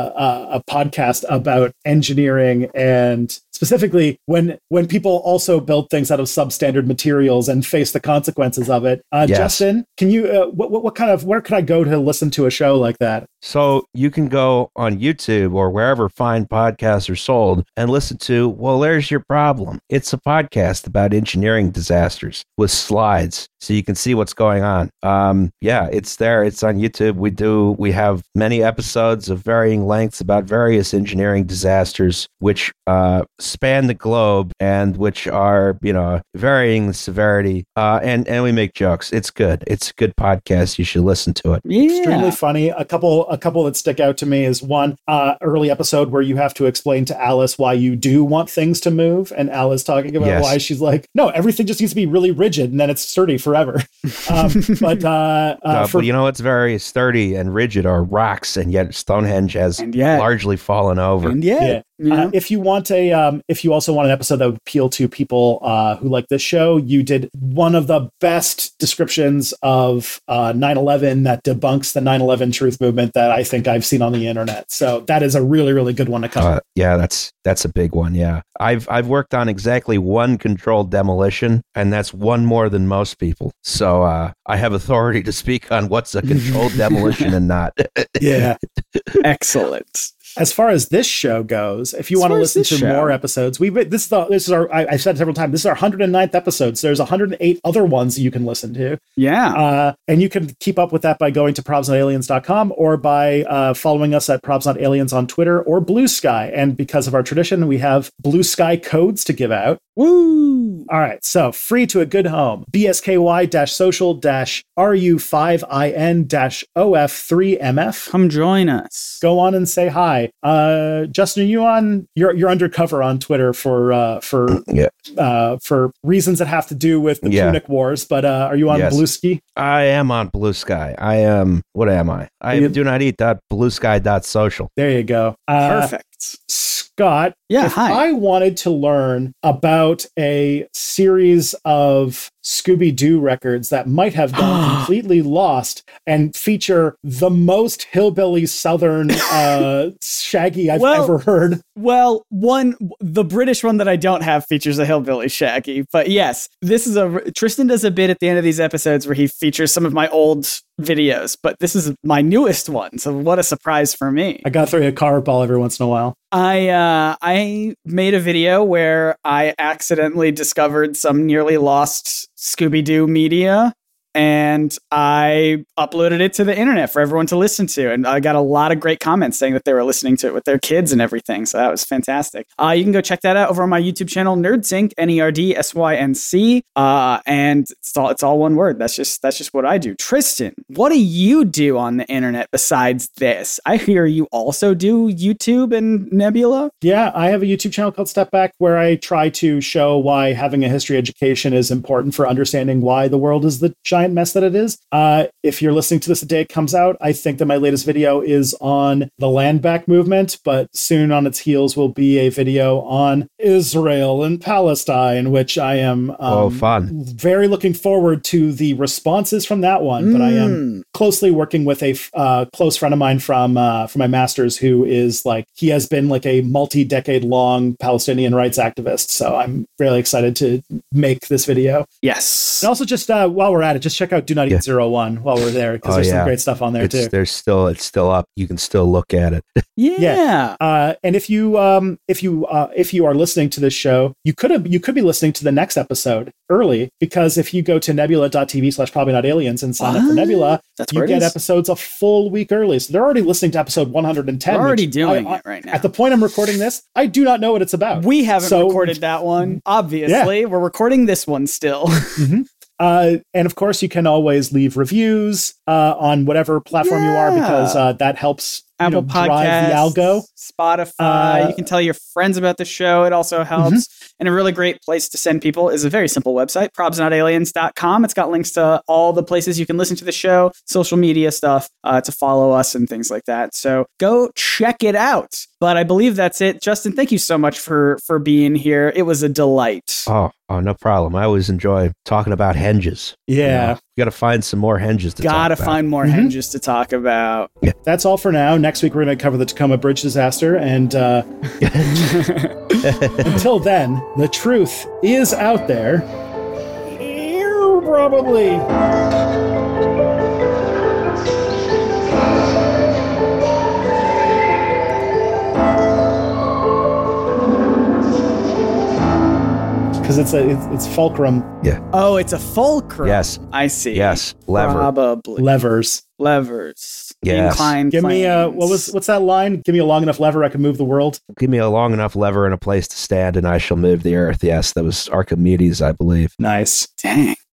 uh a podcast about engineering and specifically when when people also build things out of substandard materials and face the consequences of it. Uh Yes. Justin, can you uh, what, what what kind of where could I go to listen to a show like that? So you can go on YouTube or wherever fine podcasts are sold and listen to, well, there's your problem. It's a podcast about engineering disasters with slides so you can see what's going on. Um, yeah, it's there. It's on YouTube. We do, we have many episodes of varying lengths about various engineering disasters, which uh, span the globe and which are, you know, varying severity. Uh, and, and we make jokes. It's good. It's a good podcast. You should listen to it. Extremely Yeah. funny. A couple, a couple that stick out to me is one uh, early episode where you have to explain to Alice why you do want things to move, and Alice talking about Yes. why she's like, no, everything just needs to be really rigid, and then it's sturdy forever. Um, but uh, uh, Uh, for but you know what's very sturdy and rigid are rocks, and yet Stonehenge has And yet- largely fallen over. And yeah, Yeah. you know? Uh, if you want a, um, if you also want an episode that would appeal to people uh, who like this show, you did one of the best descriptions of uh, nine eleven that debunks the nine eleven truth movement that I think I've seen on the internet. So that is a really, really good one to cover. Uh, yeah, that's that's a big one. Yeah, I've I've worked on exactly one controlled demolition, and that's one more than most people. So uh, I have authority to speak on what's a controlled demolition and not. yeah. Excellent. As far as this show goes, if you As want to far as listen this to show- more episodes, we this is the, this is our I, I've said it several times. This is our one hundred ninth episode. So there's one hundred eight other ones that you can listen to. Yeah. Uh, and you can keep up with that by going to probs not aliens dot com or by uh, following us at probs not aliens on Twitter or Blue Sky. And because of our tradition, we have Blue Sky codes to give out. Woo. All right, so free to a good home. B S K Y social R U five I N O F three M F. Come join us. Go on and say hi. Uh, Justin, are you on? You're you're undercover on Twitter for uh, for Yeah. uh, for reasons that have to do with the Yeah. Punic Wars. But uh, are you on Yes. Blue Ski? I am on Blue Sky. I am. What am I? I You- do not eat dot blue sky dot social. There you go. Uh, Perfect. Scott, Yeah, if hi. I wanted to learn about a series of Scooby-Doo records that might have gone completely lost and feature the most hillbilly Southern uh, Shaggy I've Well- ever heard. Well, one, the British one that I don't have features a hillbilly Shaggy, but yes, this is a, Tristan does a bit at the end of these episodes where he features some of my old videos, but this is my newest one, so what a surprise for me. I gotta throw you a curveball every once in a while. I uh, I made a video where I accidentally discovered some nearly lost Scooby-Doo media, and I uploaded it to the internet for everyone to listen to. And I got a lot of great comments saying that they were listening to it with their kids and everything. So that was fantastic. Uh, you can go check that out over on my YouTube channel, NerdSync, N E R D S Y N C. Uh, and it's all, it's all one word. That's just, that's just what I do. Tristan, what do you do on the internet besides this? I hear you also do YouTube and Nebula. Yeah, I have a YouTube channel called Step Back where I try to show why having a history education is important for understanding why the world is the giant mess that it is. Uh, if you're listening to this the day it comes out, I think that my latest video is on the land back movement, but soon on its heels will be a video on Israel and Palestine, which I am um, Oh, fun. very looking forward to the responses from that one. But I am closely working with a f- uh, close friend of mine from uh, from my master's who is like, he has been like a multi-decade long Palestinian rights activist. So I'm really excited to make this video. Yes. And also just uh, while we're at it, just check out Do Not Eat Yeah. Zero One while we're there, because Oh, there's yeah. some great stuff on there It's, too. there's still, it's still up. You can still look at it. Yeah. Yeah. Uh, and if you um, if you uh, if you are listening to this show, you could have you could be listening to the next episode early, because if you go to nebula.tv slash probably not aliens and sign up for What? Nebula, That's you where it get is? episodes a full week early. So they're already listening to episode one hundred ten. We're already which doing I- I- it right now. At the point I'm recording this, I do not know what it's about. We haven't So- recorded that one, obviously. We're recording this one still. Uh, and of course, you can always leave reviews uh, on whatever platform you are, Yeah. because uh, that helps you Apple know, drive the Podcasts, algo. Spotify. Uh, You can tell your friends about the show. It also helps. And a really great place to send people is a very simple website, probs not aliens dot com. It's got links to all the places you can listen to the show, social media stuff, uh, to follow us and things like that. So go check it out. But I believe that's it. Justin, thank you so much for for being here. It was a delight. Oh, oh, no problem. I always enjoy talking about henges. Yeah. You got to find some more henges to Gotta talk about. find more Mhm. henges to talk about. That's all for now. Next week, we're going to cover the Tacoma Bridge disaster. And uh, until then, the truth is out there. Probably. Because it's a it's, it's fulcrum Oh, it's a fulcrum. Yes. I see. Yes, lever. Probably. levers. Levers. Yes. Inclined Give me uh planes. what was what's that line? Give me a long enough lever, I can move the world. Give me a long enough lever and a place to stand, and I shall move the earth. Yes, that was Archimedes, I believe. Nice. Dang.